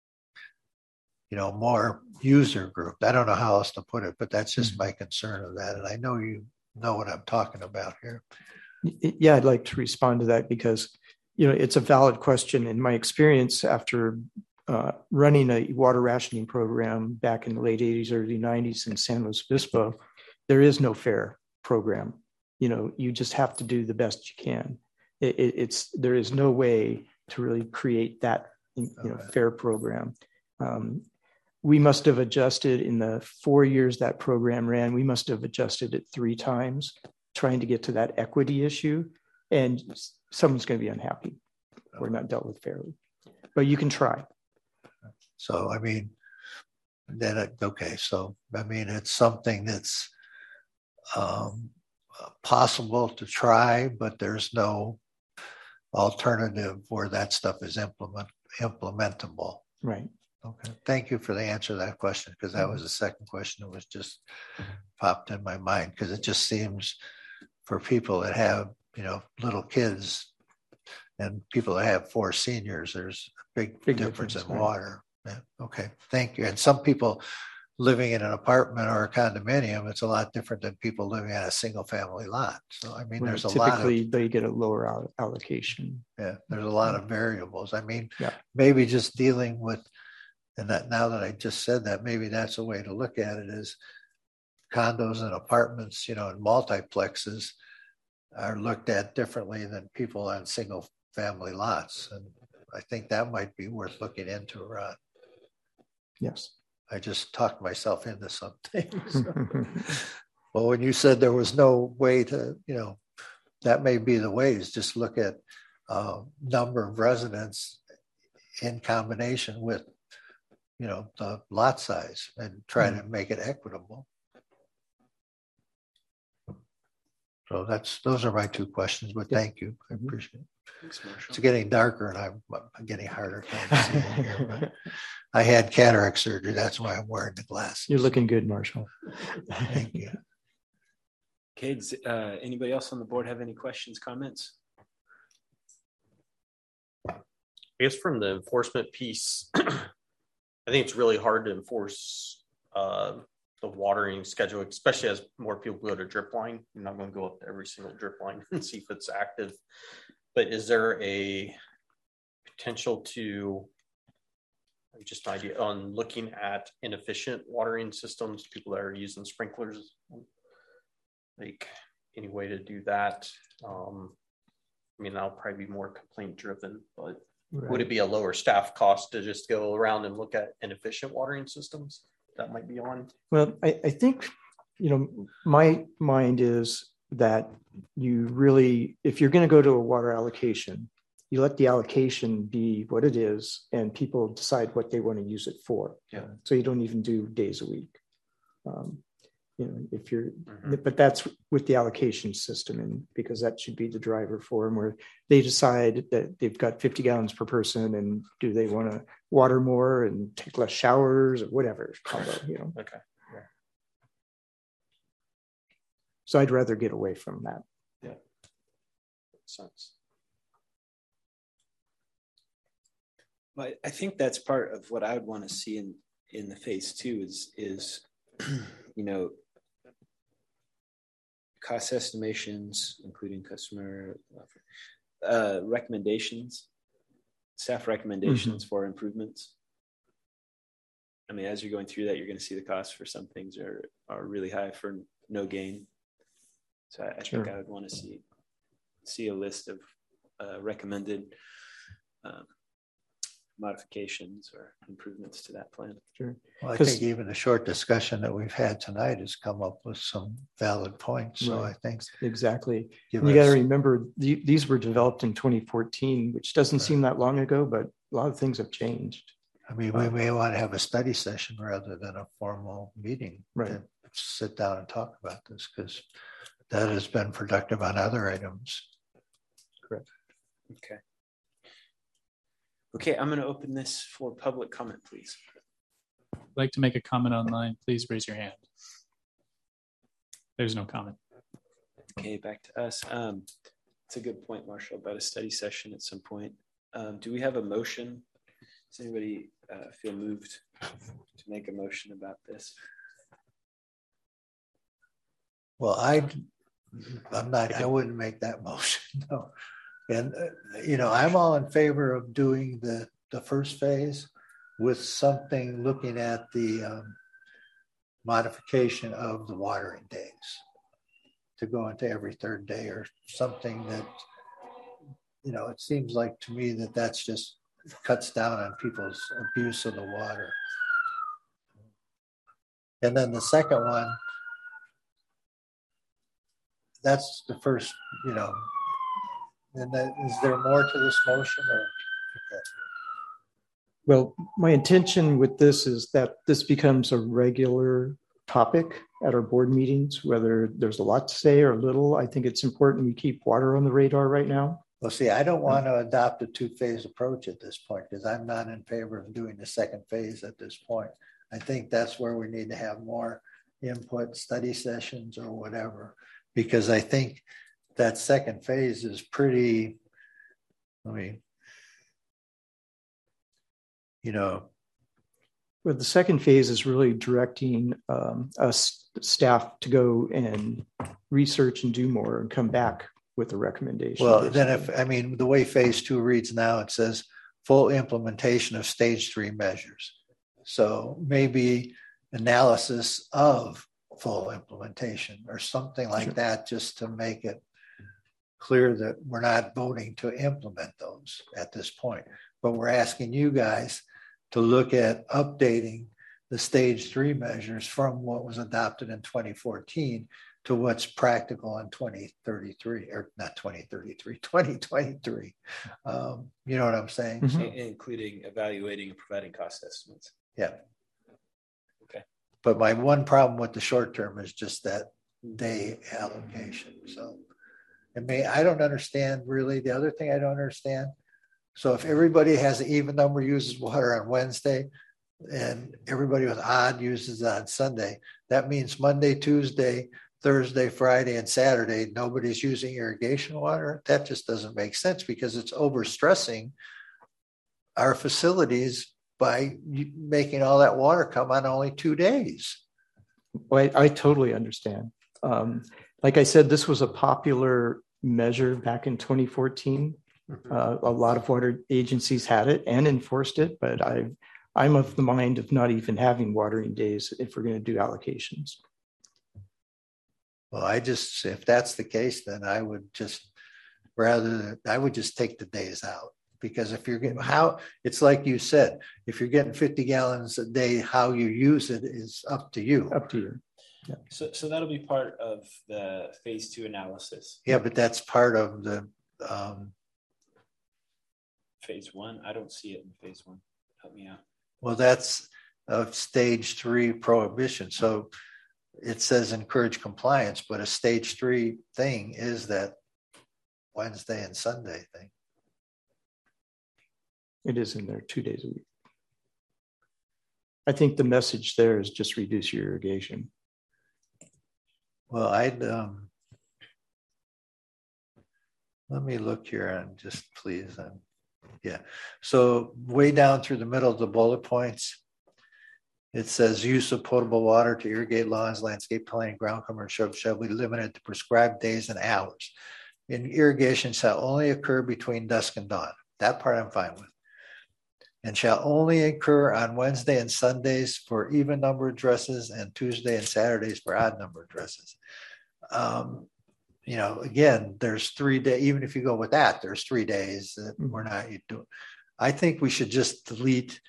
you know, more user grouped? I don't know how else to put it, but that's just my concern of that. And I know you know what I'm talking about here. Yeah, I'd like to respond to that because, you know, it's a valid question. In my experience, after uh, running a water rationing program back in the late eighties, early nineties in San Luis Obispo, there is no fair program. You know, you just have to do the best you can. It, it, it's there is no way to really create that, you know, okay. fair program. Um, we must have adjusted in the four years that program ran. We must have adjusted it three times, trying to get to that equity issue, and someone's going to be unhappy. We're not dealt with fairly, but you can try. So, I mean, then, it, okay. So, I mean, it's something that's um, possible to try, but there's no alternative where that stuff is implement implementable. Right. Okay. Thank you for the answer to that question, because that was the second question that was just popped in my mind, because it just seems for people that have, you know, little kids and people that have four seniors, there's a big, big difference, difference in right. water. Yeah. Okay. Thank you. And some people living in an apartment or a condominium, it's a lot different than people living on a single family lot. So, I mean, right. there's a Typically, lot of... Typically, they get a lower all- allocation. Yeah. There's a lot of variables. I mean, yeah. maybe just dealing with, and that now that I just said that, maybe that's a way to look at it, is condos and apartments, you know, and multiplexes are looked at differently than people on single family lots. And I think that might be worth looking into, Ron. Yes. I just talked myself into something. So. Well, when you said there was no way to, you know, that may be the way, is just look at uh, number of residents in combination with, you know, the lot size, and try mm-hmm. to make it equitable. So that's, those are my two questions, but yeah. Thank you. I mm-hmm. appreciate it. Thanks, Marshall. It's getting darker and I'm, I'm getting harder to see here, but I had cataract surgery. That's why I'm wearing the glasses. You're looking good, Marshall. Thank you. Okay, does uh, anybody else on the board have any questions, comments? I guess from the enforcement piece, I think it's really hard to enforce uh, the watering schedule, especially as more people go to drip line. You're not going to go up to every single drip line and see if it's active. But is there a potential to, just an idea on looking at inefficient watering systems, people that are using sprinklers, like any way to do that? Um, I mean, that'll probably be more complaint driven, but right. Would it be a lower staff cost to just go around and look at inefficient watering systems that might be on? Well, I, I think, you know, my mind is that you really, if you're going to go to a water allocation, you let the allocation be what it is, and people decide what they want to use it for. Yeah. So you don't even do days a week. Um, you know, if you're, Mm-hmm. but that's with the allocation system, and because that should be the driver for them, where they decide that they've got fifty gallons per person, and do they want to water more and take less showers or whatever combo, you know. Okay. So I'd rather get away from that. Yeah. Makes sense. Well, I think that's part of what I would want to see in, in the phase two is, is, you know, cost estimations, including customer uh, recommendations, staff recommendations for improvements. I mean, as you're going through that, you're going to see the costs for some things are, are really high for no gain. So I, I Sure. think I would want to see see a list of uh, recommended um, modifications or improvements to that plan. Sure. Well, I 'Cause- think even the short discussion that we've had tonight has come up with some valid points. So Right. I think Exactly. give And you got to us- remember, the, these were developed in twenty fourteen, which doesn't Right. seem that long ago, but a lot of things have changed. I mean, we may want to have a study session rather than a formal meeting. Right. To sit down and talk about this, because that has been productive on other items. Okay. Okay, I'm going to open this for public comment, please. If you'd like to make a comment online, please raise your hand. There's no comment. Okay, back to us. Um, it's a good point, Marshall, about a study session at some point. Um, do we have a motion? Does anybody uh, feel moved to make a motion about this? Well, I, I'm not, I wouldn't make that motion, no. And, uh, you know, I'm all in favor of doing the, the first phase with something looking at the um, modification of the watering days to go into every third day or something that, you know, it seems like to me that that's just cuts down on people's abuse of the water. And then the second one, that's the first, you know, and then is there more to this motion or? Okay. Well, my intention with this is that this becomes a regular topic at our board meetings, whether there's a lot to say or little. I think it's important we keep water on the radar right now. Well, see, I don't want to adopt a two-phase approach at this point because I'm not in favor of doing the second phase at this point. I think that's where we need to have more input, study sessions or whatever, because I think that second phase is pretty, I mean, you know. But the second phase is really directing um, us staff to go and research and do more and come back with a recommendation. Well, then if, I mean, the way phase two reads now, it says full implementation of stage three measures. So maybe analysis of full implementation or something like Sure. that, just to make it clear that we're not voting to implement those at this point, but we're asking you guys to look at updating the stage three measures from what was adopted in twenty fourteen to what's practical in twenty thirty-three, or not twenty thirty-three, twenty twenty-three. Um, you know what I'm saying? Mhm. So, I- including evaluating and providing cost estimates. yeah. Okay. But my one problem with the short term is just that day allocation. So it may, I don't understand really. The other thing I don't understand. So if everybody has an even number uses water on Wednesday and everybody with odd uses it on Sunday, that means Monday, Tuesday, Thursday, Friday, and Saturday, nobody's using irrigation water. That just doesn't make sense because it's overstressing our facilities by making all that water come on only two days. Well, I, I totally understand. Um, like I said, this was a popular measure back in twenty fourteen. Uh, a lot of water agencies had it and enforced it, but I, I'm of the mind of not even having watering days if we're going to do allocations. Well, I just, if that's the case, then I would just rather, I would just take the days out. Because if you're getting, how, it's like you said, if you're getting fifty gallons a day, how you use it is up to you. Up to you. So, so that'll be part of the phase two analysis. Yeah, but that's part of the, um, Phase one, I don't see it in phase one. Help me out. well, that's a stage three prohibition. So it says encourage compliance, but a stage three thing is that Wednesday and Sunday thing. It is in there two days a week. I think the message there is just reduce your irrigation. Well, I'd, um, let me look here and just please. Um, yeah. So way down through the middle of the bullet points, it says use of potable water to irrigate lawns, landscape planting, ground cover, and shrubs shall be limited to prescribed days and hours. And irrigation shall only occur between dusk and dawn. That part I'm fine with. And shall only occur on Wednesday and Sundays for even number of dresses and Tuesday and Saturdays for odd number of dresses. Um, you know, again, there's three days, even if you go with that, there's three days that we're not doing. I think we should just delete.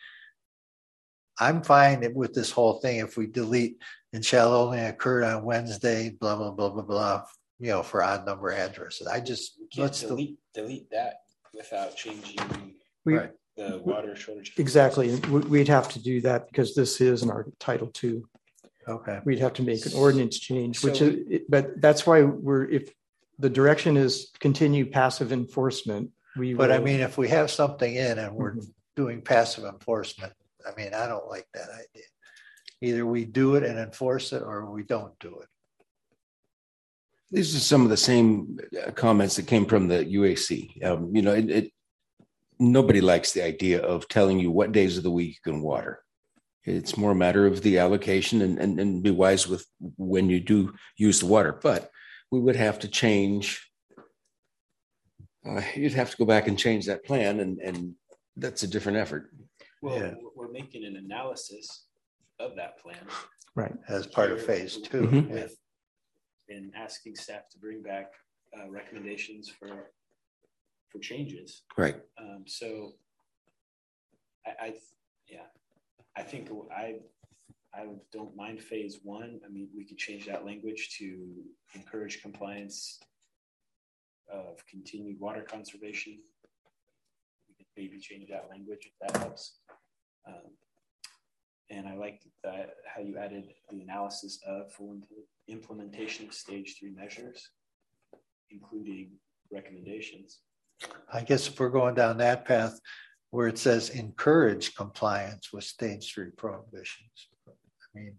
I'm fine with this whole thing if we delete and shall only occur on Wednesday, blah, blah, blah, blah, blah, you know, for odd number addresses. I just, Can't let's delete, delete that without changing We, right. the water shortage. Exactly. We- We'd have to do that because this is in our Title two. Okay. We'd have to make an ordinance change, which So is, but that's why we're, if the direction is continue passive enforcement, we. But I will- mean, if we have something in and we're Mhm. doing passive enforcement, I mean, I don't like that idea. Either we do it and enforce it or we don't do it. These are some of the same uh, comments that came from the U A C. Um, you know, it, it nobody likes the idea of telling you what days of the week you can water. It's more a matter of the allocation and, and, and be wise with when you do use the water. But we would have to change. Uh, you'd have to go back and change that plan, and, and that's a different effort. Well, Yeah. we're making an analysis of that plan. Right. As part of phase two. Mhm. Yeah. With, and asking staff to bring back uh, recommendations for for changes. Right. Um, so, I, I, yeah, I think I, I don't mind phase one. I mean, we could change that language to encourage compliance of continued water conservation. We could maybe change that language if that helps. Um, and I like that how you added the analysis of full implementation of stage three measures, including recommendations. I guess if we're going down that path where it says encourage compliance with stage three prohibitions, I mean,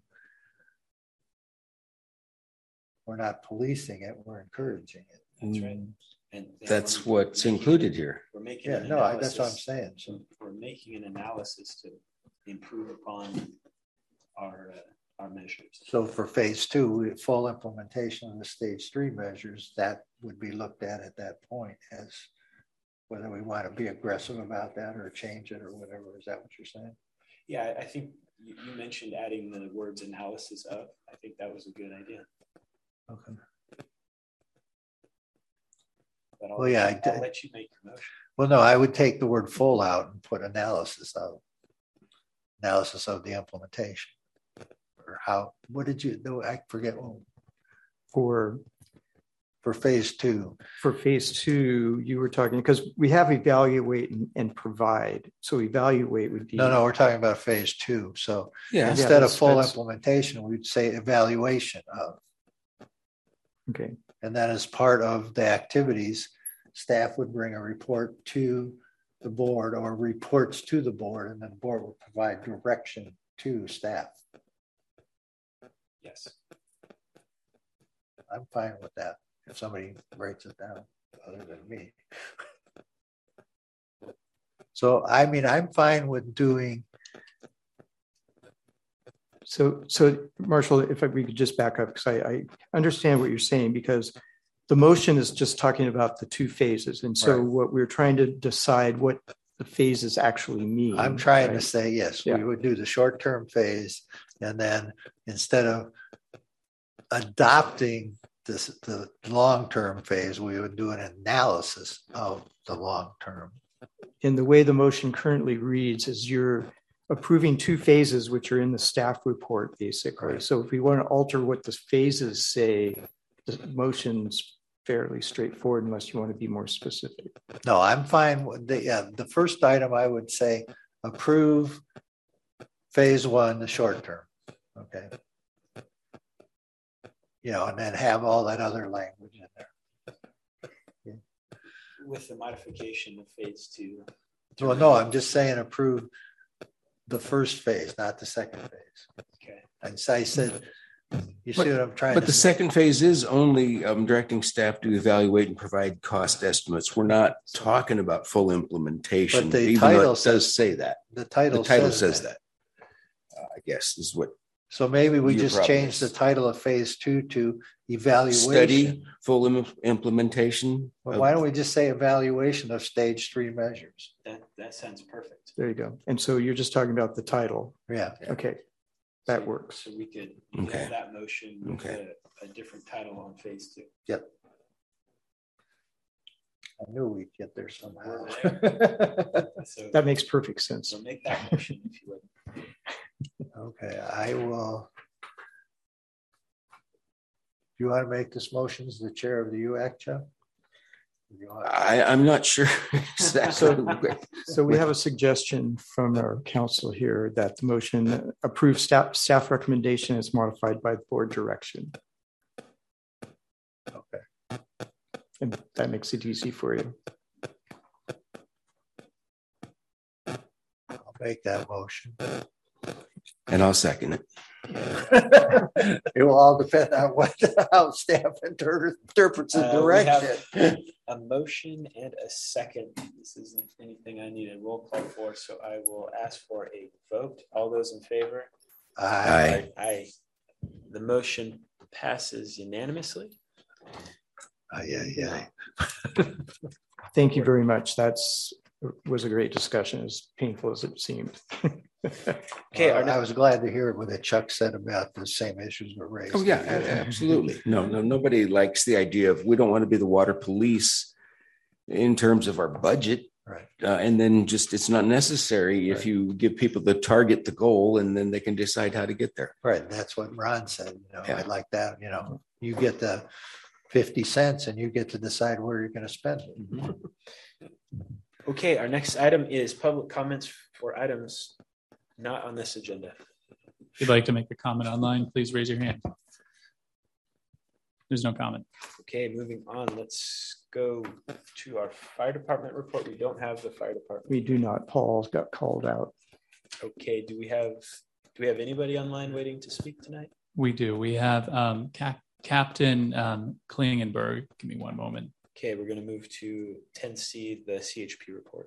we're not policing it, we're encouraging it. That's right. And, and That's we're- what's we're making- included here. We're making Yeah, an no, I- that's what I'm analysis- saying. So We're making an analysis to improve upon our uh, our measures. So for phase two, we- full implementation of the stage three measures, that would be looked at at that point as whether we want to be aggressive about that or change it or whatever. Is that what you're saying? Yeah, I I think you, you mentioned adding the words analysis of. I think that was a good idea. Okay. But I'll, Well, yeah, I I'll did- let you make the motion. Well, no, I would take the word full out and put analysis of, analysis of the implementation. Or how, what did you do? I forget. Well, For, for phase two, for phase two, you were talking, because we have evaluate and, and provide. So evaluate would be. no, no, we're talking about phase two. So Yeah. instead of that's- full that's- implementation, we'd say evaluation of. Okay. And then as part of the activities, staff would bring a report to the board or reports to the board, and then the board would provide direction to staff. Yes. I'm fine with that. If somebody writes it down other than me. So, I mean, I'm fine with doing, So, so Marshall, if we could just back up, because I, I understand what you're saying, because the motion is just talking about the two phases. And so Right. what we're trying to decide what the phases actually mean. I'm trying to right? say, yes, we Yeah. would do the short-term phase. And then instead of adopting this, the long-term phase, we would do an analysis of the long-term. And the way the motion currently reads is you're approving two phases, which are in the staff report, basically. Right. So if we want to alter what the phases say, the motion's fairly straightforward unless you want to be more specific. No, I'm fine with the, yeah, the first item I would say approve phase one, the short term. Okay. You know, and then have all that other language in there. With the modification of phase two. Well, no, I'm just saying approve the first phase, not the second phase. Okay. And so I said, you see what I'm trying But to the say? second phase is only um, directing staff to evaluate and provide cost estimates. We're not talking about full implementation. But the even though title it says- does say that. The title, The title says, says that. that. Uh, I guess is what So maybe we Your just problem change is- the title of phase two to evaluation. study full im- implementation. Well, of- why don't we just say evaluation of stage three measures? That, that sounds perfect. There you go. And so you're just talking about the title. Yeah. Okay, that So- works. So we could Okay. have that motion with Okay. a, a different title on phase two. Yep. I knew we'd get there somehow. So, That makes perfect sense. so make that motion if you would. Okay, I will. Do you want to make this motion as the chair of the U A C, Jeff? You want- I, I'm not sure exactly. So we have a suggestion from our council here that the motion approve staff, staff recommendation is modified by the board direction. Okay. And that makes it easy for you. I'll make that motion. And I'll second it. It will all depend on what, how staff inter- interprets the Uh, we have direction. A motion and a second. This isn't anything I need a roll call for, so I will ask for a vote. All those in favor? Aye. Aye. Aye. The motion passes unanimously. Aye, aye, aye. Thank you very much. That's was a great discussion, as painful as it seemed. Okay, our Well, I was glad to hear what Chuck said about the same issues were raised. Oh, yeah, a- absolutely. No, no, nobody likes the idea of, we don't want to be the water police in terms of our budget. Right. Uh, and then just, it's not necessary if Right. you give people the target, the goal, and then they can decide how to get there. Right, that's what Ron said, you know, Yeah. I'd like that, you know, you get the fifty cents and you get to decide where you're gonna spend it. Okay, our next item is public comments for items not on this agenda. If you'd like to make a comment online, please raise your hand. There's no comment. Okay, moving on, let's go to our fire department report. We don't have the fire department. We do not. Paul got called out. Okay, do we have, do we have anybody online waiting to speak tonight? We do. We have um, Cap- Captain um, Klingenberg. Give me one moment. Okay, we're gonna move to ten C, the C H P report.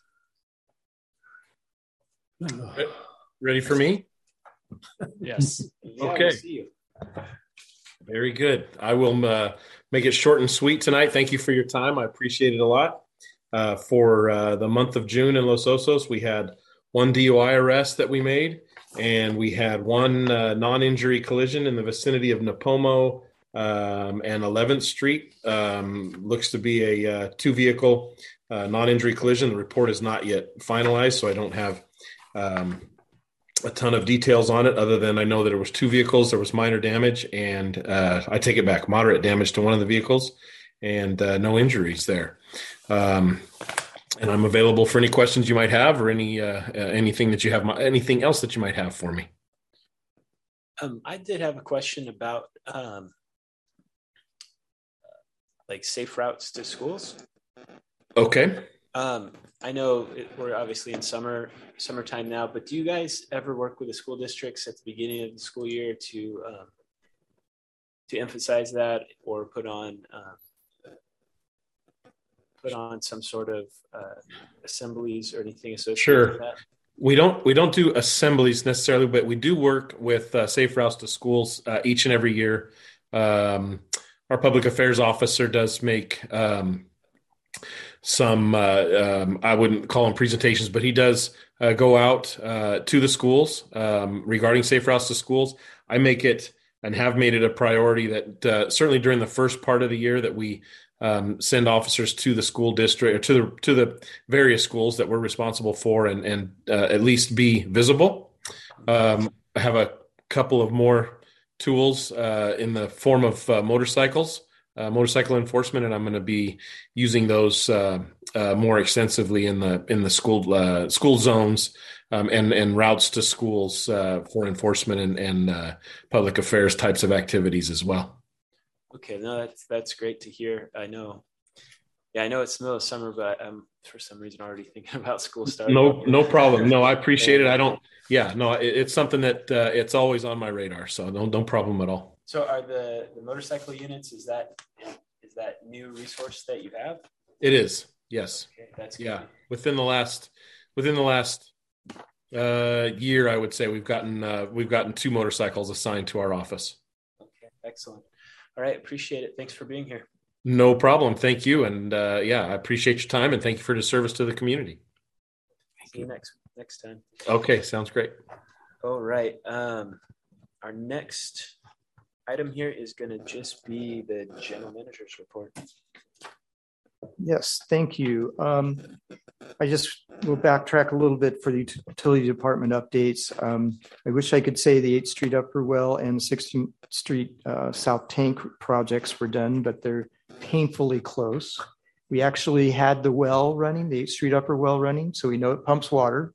Ready for me? Yes. Yeah, we Okay. see you. Very good. I will uh, make it short and sweet tonight. Thank you for your time. I appreciate it a lot. Uh, for uh, the month of June in Los Osos, we had one D U I arrest that we made, and we had one uh, non-injury collision in the vicinity of Napomo um, and eleventh Street. Um, looks to be a uh, two-vehicle uh, non-injury collision. The report is not yet finalized, so I don't have um, a ton of details on it, other than I know that it was two vehicles, there was minor damage, and uh, I take it back, moderate damage to one of the vehicles, and uh, no injuries there. Um, and I'm available for any questions you might have, or any uh, uh, anything that you have, anything else that you might have for me. Um, I did have a question about um, like safe routes to schools. Okay. Um, I know it, we're obviously in summer, summertime now, but do you guys ever work with the school districts at the beginning of the school year to um, to emphasize that, or put on um, put on some sort of uh, assemblies or anything associated Sure. with that? We don't we don't do assemblies necessarily, but we do work with uh, Safe Routes to Schools uh, each and every year. Um, our public affairs officer does make um, some, uh, um, I wouldn't call them presentations, but he does uh, go out uh, to the schools um, regarding Safe Routes to Schools. I make it and have made it a priority that uh, certainly during the first part of the year that we um, send officers to the school district or to the to the various schools that we're responsible for, and and uh, at least be visible. Um, I have a couple of more tools uh, in the form of uh, motorcycles, uh, motorcycle enforcement, and I'm going to be using those uh, uh, more extensively in the in the school uh, school zones um, and and routes to schools uh, for enforcement and, and uh, public affairs types of activities as well. Okay, no, that's that's great to hear. I know, yeah, I know it's the middle of summer, but I'm for some reason already thinking about school starting. No, no problem. No, I appreciate it. I don't. Yeah, no, it, it's something that uh, it's always on my radar. So no, no problem at all. So, are the the motorcycle units? Is that is that new resource that you have? It is. Yes. Okay, that's good. Yeah. Within the last within the last uh, year, I would say we've gotten uh, we've gotten two motorcycles assigned to our office. Okay, excellent. All right, appreciate it. Thanks for being here. No problem. Thank you. And uh, yeah, I appreciate your time and thank you for the service to the community. See you next next time. Okay, sounds great. All right. Um, our next item here is going to just be the general manager's report. Yes, thank you. Um, I just will backtrack a little bit for the utility department updates. Um, I wish I could say the eighth Street Upper Well and sixteenth Street uh, South Tank projects were done, but they're painfully close. We actually had the well running, the eighth Street Upper Well running, so we know it pumps water.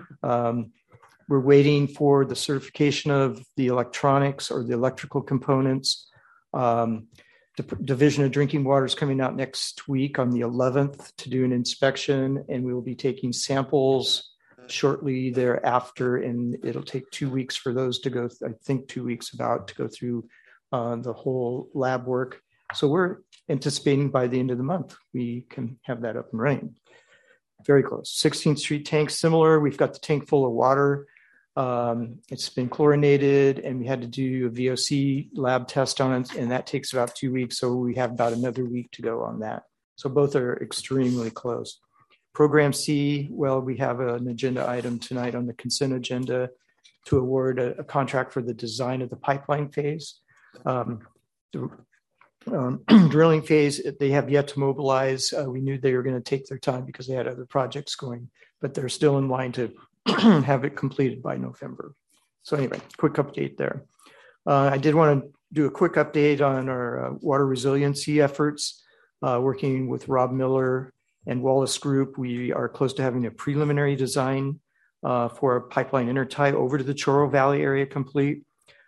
Um, we're waiting for the certification of the electronics or the electrical components. Um, The Division of Drinking Water is coming out next week on the eleventh to do an inspection, and we will be taking samples shortly thereafter, and it'll take two weeks for those to go, I think two weeks about to go through uh, the whole lab work. So we're anticipating by the end of the month, we can have that up and running. Very close. sixteenth Street tank, similar. We've got the tank full of water. Um, it's been chlorinated, and we had to do a V O C lab test on it, and that takes about two weeks. So we have about another week to go on that. So both are extremely close. Program C, well, we have an agenda item tonight on the consent agenda to award a, a contract for the design of the pipeline phase. Um, the um, drilling phase, they have yet to mobilize. Uh, we knew they were going to take their time because they had other projects going, but they're still in line to have it completed by November. So anyway, quick update there. Uh, I did want to do a quick update on our uh, water resiliency efforts. Uh, working with Rob Miller and Wallace Group, we are close to having a preliminary design uh, for a pipeline intertie over to the Chorro Valley area complete.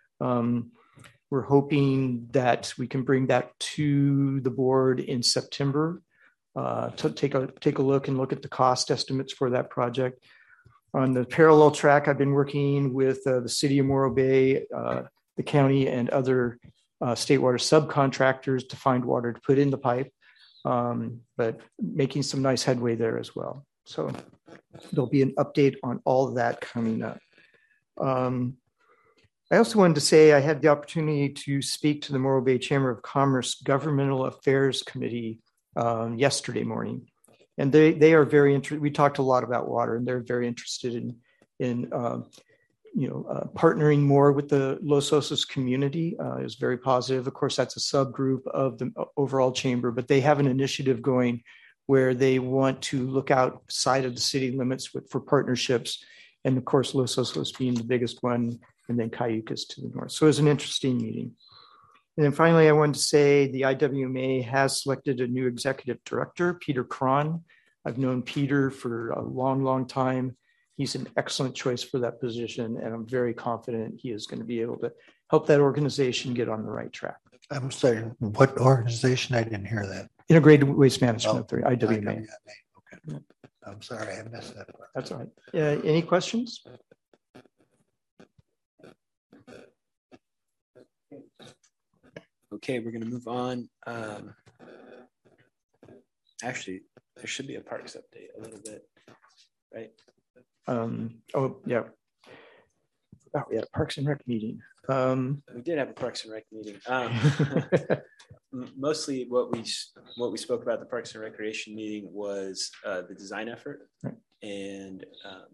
Um, we're hoping that we can bring that to the board in September uh, to take a, take a look and look at the cost estimates for that project. On the parallel track, I've been working with uh, the city of Morro Bay, uh, the county, and other uh, state water subcontractors to find water to put in the pipe, um, but making some nice headway there as well. So there'll be an update on all of that coming up. Um, I also wanted to say I had the opportunity to speak to the Morro Bay Chamber of Commerce Governmental Affairs Committee um, yesterday morning. And they they are very interested. We talked a lot about water, and they're very interested in in uh, you know uh, partnering more with the Los Osos community. Uh, is very positive. Of course, that's a subgroup of the overall chamber, but they have an initiative going where they want to look outside of the city limits with, for partnerships, and of course, Los Osos being the biggest one, and then Cayucas to the north. So it was an interesting meeting. And then finally, I wanted to say the I W M A has selected a new executive director, Peter Cron. I've known Peter for a long, long time. He's an excellent choice for that position, and I'm very confident he is going to be able to help that organization get on the right track. I'm sorry, what organization? I didn't hear that. Integrated Waste Management Oh, Authority, I W M A. I W M A. Okay. I'm sorry, I missed that part. That's all right. Uh, any questions? Okay, we're going to move on. Um, actually, there should be a parks update a little bit, right? Um, oh, yeah. Oh, we had a Parks and Rec meeting. Um, we did have a Parks and Rec meeting. Um, mostly what we what we spoke about at the Parks and Recreation meeting was uh, the design effort, right. and um,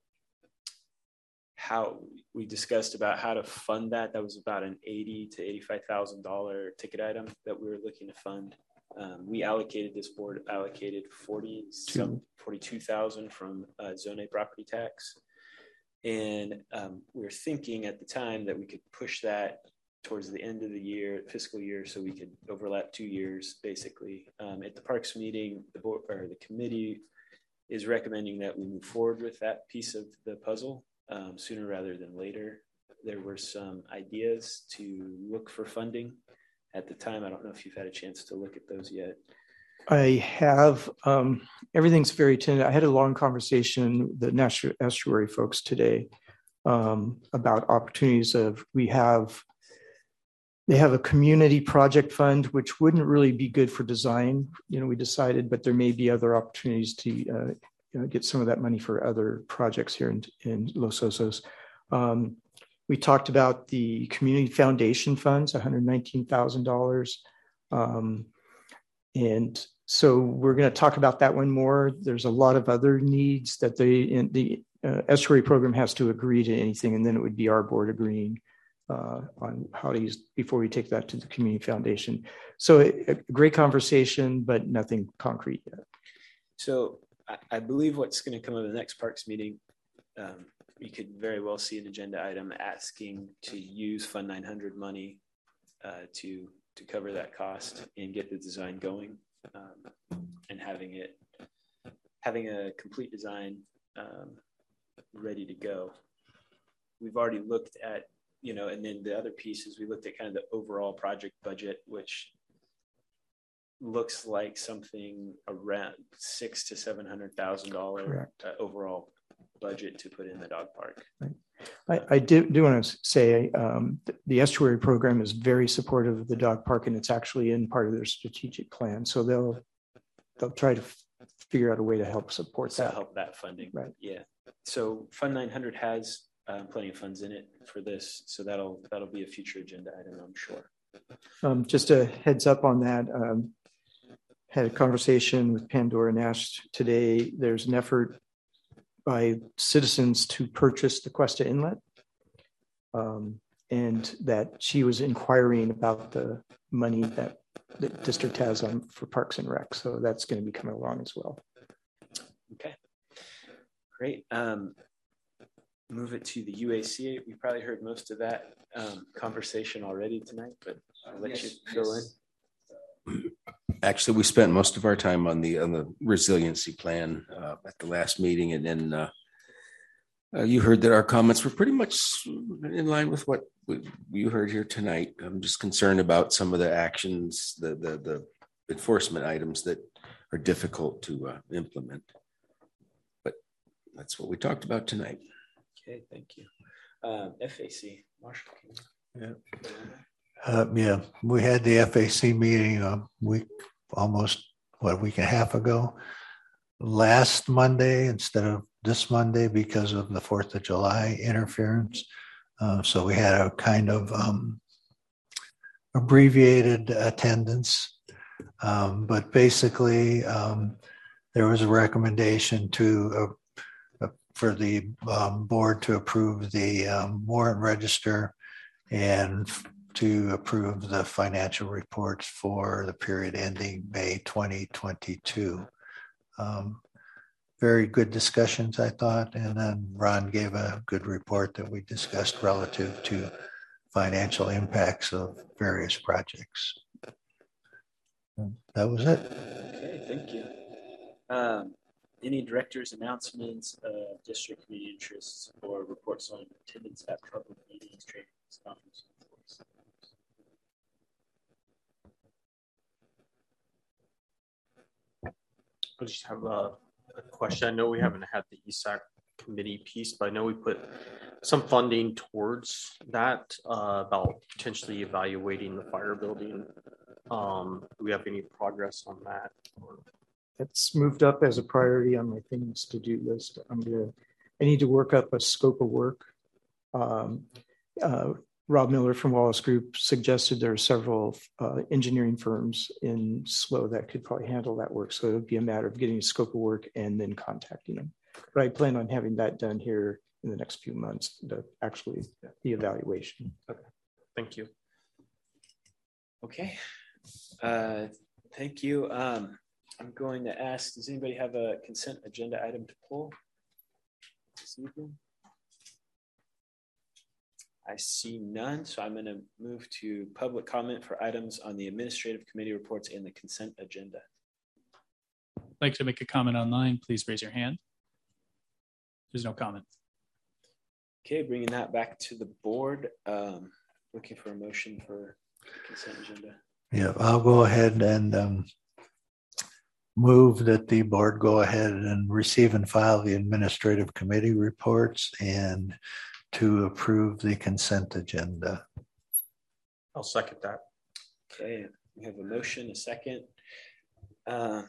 how we discussed about how to fund that. That was about an eighty to eighty-five thousand dollar ticket item that we were looking to fund. Um, we allocated, this board allocated forty, some, forty-two thousand from uh, Zone A property tax. And um, we were thinking at the time that we could push that towards the end of the year, fiscal year, so we could overlap two years, basically. Um, at the Parks meeting, the board or the committee is recommending that we move forward with that piece of the puzzle um, sooner rather than later. There were some ideas to look for funding at the time. I don't know if you've had a chance to look at those yet. I have. Um, everything's very tentative. I had a long conversation with the National Estuary folks today um, about opportunities of, we have, they have a community project fund, which wouldn't really be good for design, you know, we decided, but there may be other opportunities to uh, you know, get some of that money for other projects here in, in Los Osos. Um, we talked about the community foundation funds, one hundred nineteen thousand dollars. Um, and so we're going to talk about that one more. There's a lot of other needs that they, in the uh, estuary program has to agree to anything, and then it would be our board agreeing uh, on how to use before we take that to the community foundation. So a, a great conversation, but nothing concrete yet. So I, I believe what's going to come of the next Parks meeting, um, you could very well see an agenda item asking to use Fund nine hundred money uh, to to cover that cost and get the design going, um, and having it having a complete design um, ready to go. We've already looked at, you know, and then the other pieces, we looked at kind of the overall project budget, which looks like something around six to seven hundred thousand dollar uh, overall budget to put in the dog park. Right. I, I do, do want to say um, the, the estuary program is very supportive of the dog park, and it's actually in part of their strategic plan. So they'll they'll try to f- figure out a way to help support so that. Help that funding. Right. Yeah. So Fund nine hundred has um, plenty of funds in it for this, so that'll that'll be a future agenda item, I'm sure. Um, just a heads up on that. Um, had a conversation with Pandora Nash today. There's an effort by citizens to purchase the Cuesta Inlet, um, and that she was inquiring about the money that the district has on for Parks and Rec. So that's going to be coming along as well. Okay, great. Um, move it to the U A C. We probably heard most of that um, conversation already tonight, but I'll let yes, you fill yes. in. Actually, we spent most of our time on the on the resiliency plan uh, at the last meeting, and then uh, uh, you heard that our comments were pretty much in line with what we, you heard here tonight. I'm just concerned about some of the actions, the the, the enforcement items that are difficult to uh, implement. But that's what we talked about tonight. Okay, thank you. Um, F A C, Marshall. Yeah. Uh, yeah, we had the F A C meeting a week, almost what, a week and a half ago, last Monday instead of this Monday because of the fourth of July interference. Uh, so we had a kind of um, abbreviated attendance. Um, but basically, um, there was a recommendation to uh, for the um, board to approve the um, warrant register and to approve the financial reports for the period ending May twenty twenty-two. Um, very good discussions, I thought, and then Ron gave a good report that we discussed relative to financial impacts of various projects. And that was it. Okay, thank you. Um, any directors' announcements, uh, district community interests, or reports on attendance at public meetings, trainings, conferences? I just have a, a question. I know we haven't had the E S A C committee piece, but I know we put some funding towards that uh, about potentially evaluating the fire building. Um, do we have any progress on that? It's moved up as a priority on my things to do list. I'm gonna, I need to work up a scope of work. Um, uh, Rob Miller from Wallace Group suggested there are several uh, engineering firms in S L O that could probably handle that work. So it would be a matter of getting a scope of work and then contacting them. But I plan on having that done here in the next few months, the actually the evaluation. Okay, thank you. Okay, uh, Thank you. Um, I'm going to ask, does anybody have a consent agenda item to pull this evening? I see none, so I'm going to move to public comment for items on the administrative committee reports and the consent agenda. I'd like to make a comment online. Please raise your hand. There's no comment. Okay, bringing that back to the board. Um, looking for a motion for the consent agenda. Yeah, I'll go ahead and um, move that the board go ahead and receive and file the administrative committee reports and to approve the consent agenda. I'll second that. Okay, we have a motion, a second. Um,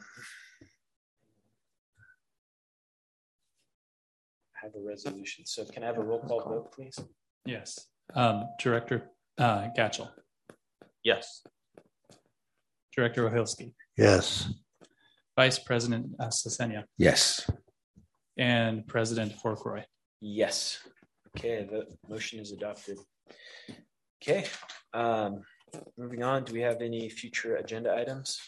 I have a resolution. So can I have a roll call vote, please? Yes. Um, Director uh, Gatchel. Yes. Director Ohilsky. Yes. Vice President uh, Sesenia. Yes. And President Fourcroy. Yes. Okay, the motion is adopted. Okay, um, moving on. Do we have any future agenda items?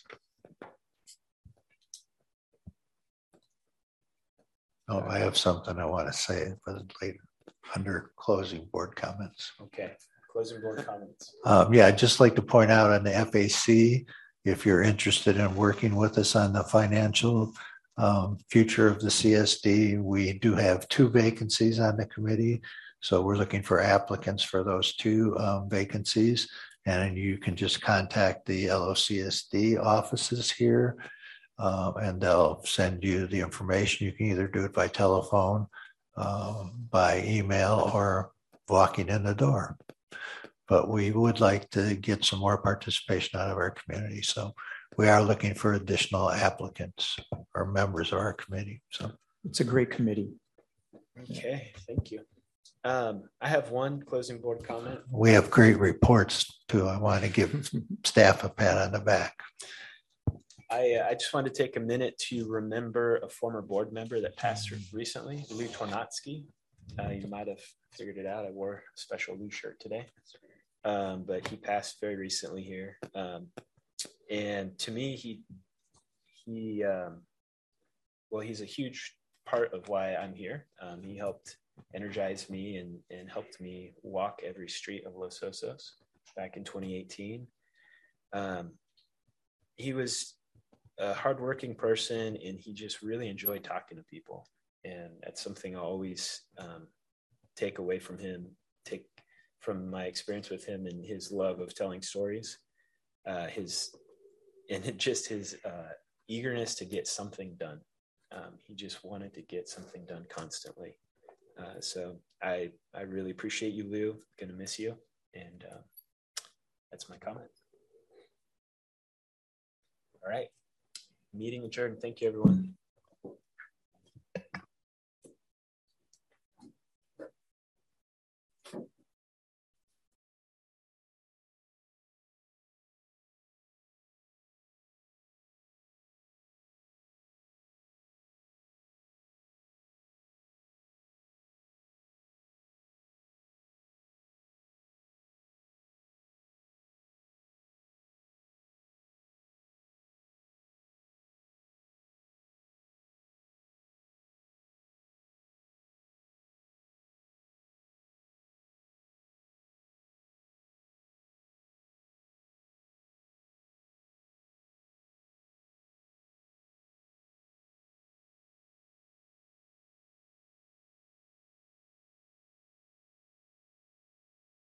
Oh, I have something I want to say, but later under closing board comments. Okay, closing board comments. Um, yeah, I'd just like to point out on the F A C, if you're interested in working with us on the financial um, future of the C S D, we do have two vacancies on the committee. So we're looking for applicants for those two um, vacancies. And you can just contact the L O C S D offices here uh, and they'll send you the information. You can either do it by telephone, uh, by email, or walking in the door. But we would like to get some more participation out of our community. So we are looking for additional applicants or members of our committee. So It's a great committee. Okay, thank you. Um, I have one closing board comment. We have great reports too. I want to give staff a pat on the back. I, uh, I just wanted to take a minute to remember a former board member that passed recently, Lou Tornatsky. Uh, you might have figured it out. I wore a special Lou shirt today, um, but he passed very recently here. Um, and to me, he, he um, well, he's a huge part of why I'm here. Um, he helped energized me and, and helped me walk every street of Los Osos back in twenty eighteen. Um, he was a hardworking person and he just really enjoyed talking to people. And that's something I always um, take away from him, take from my experience with him and his love of telling stories, uh, his, and it just his uh, eagerness to get something done. Um, he just wanted to get something done constantly. Uh, so I I really appreciate you, Lou. Gonna miss you, and uh, that's my comment. All right, meeting adjourned. Thank you, everyone.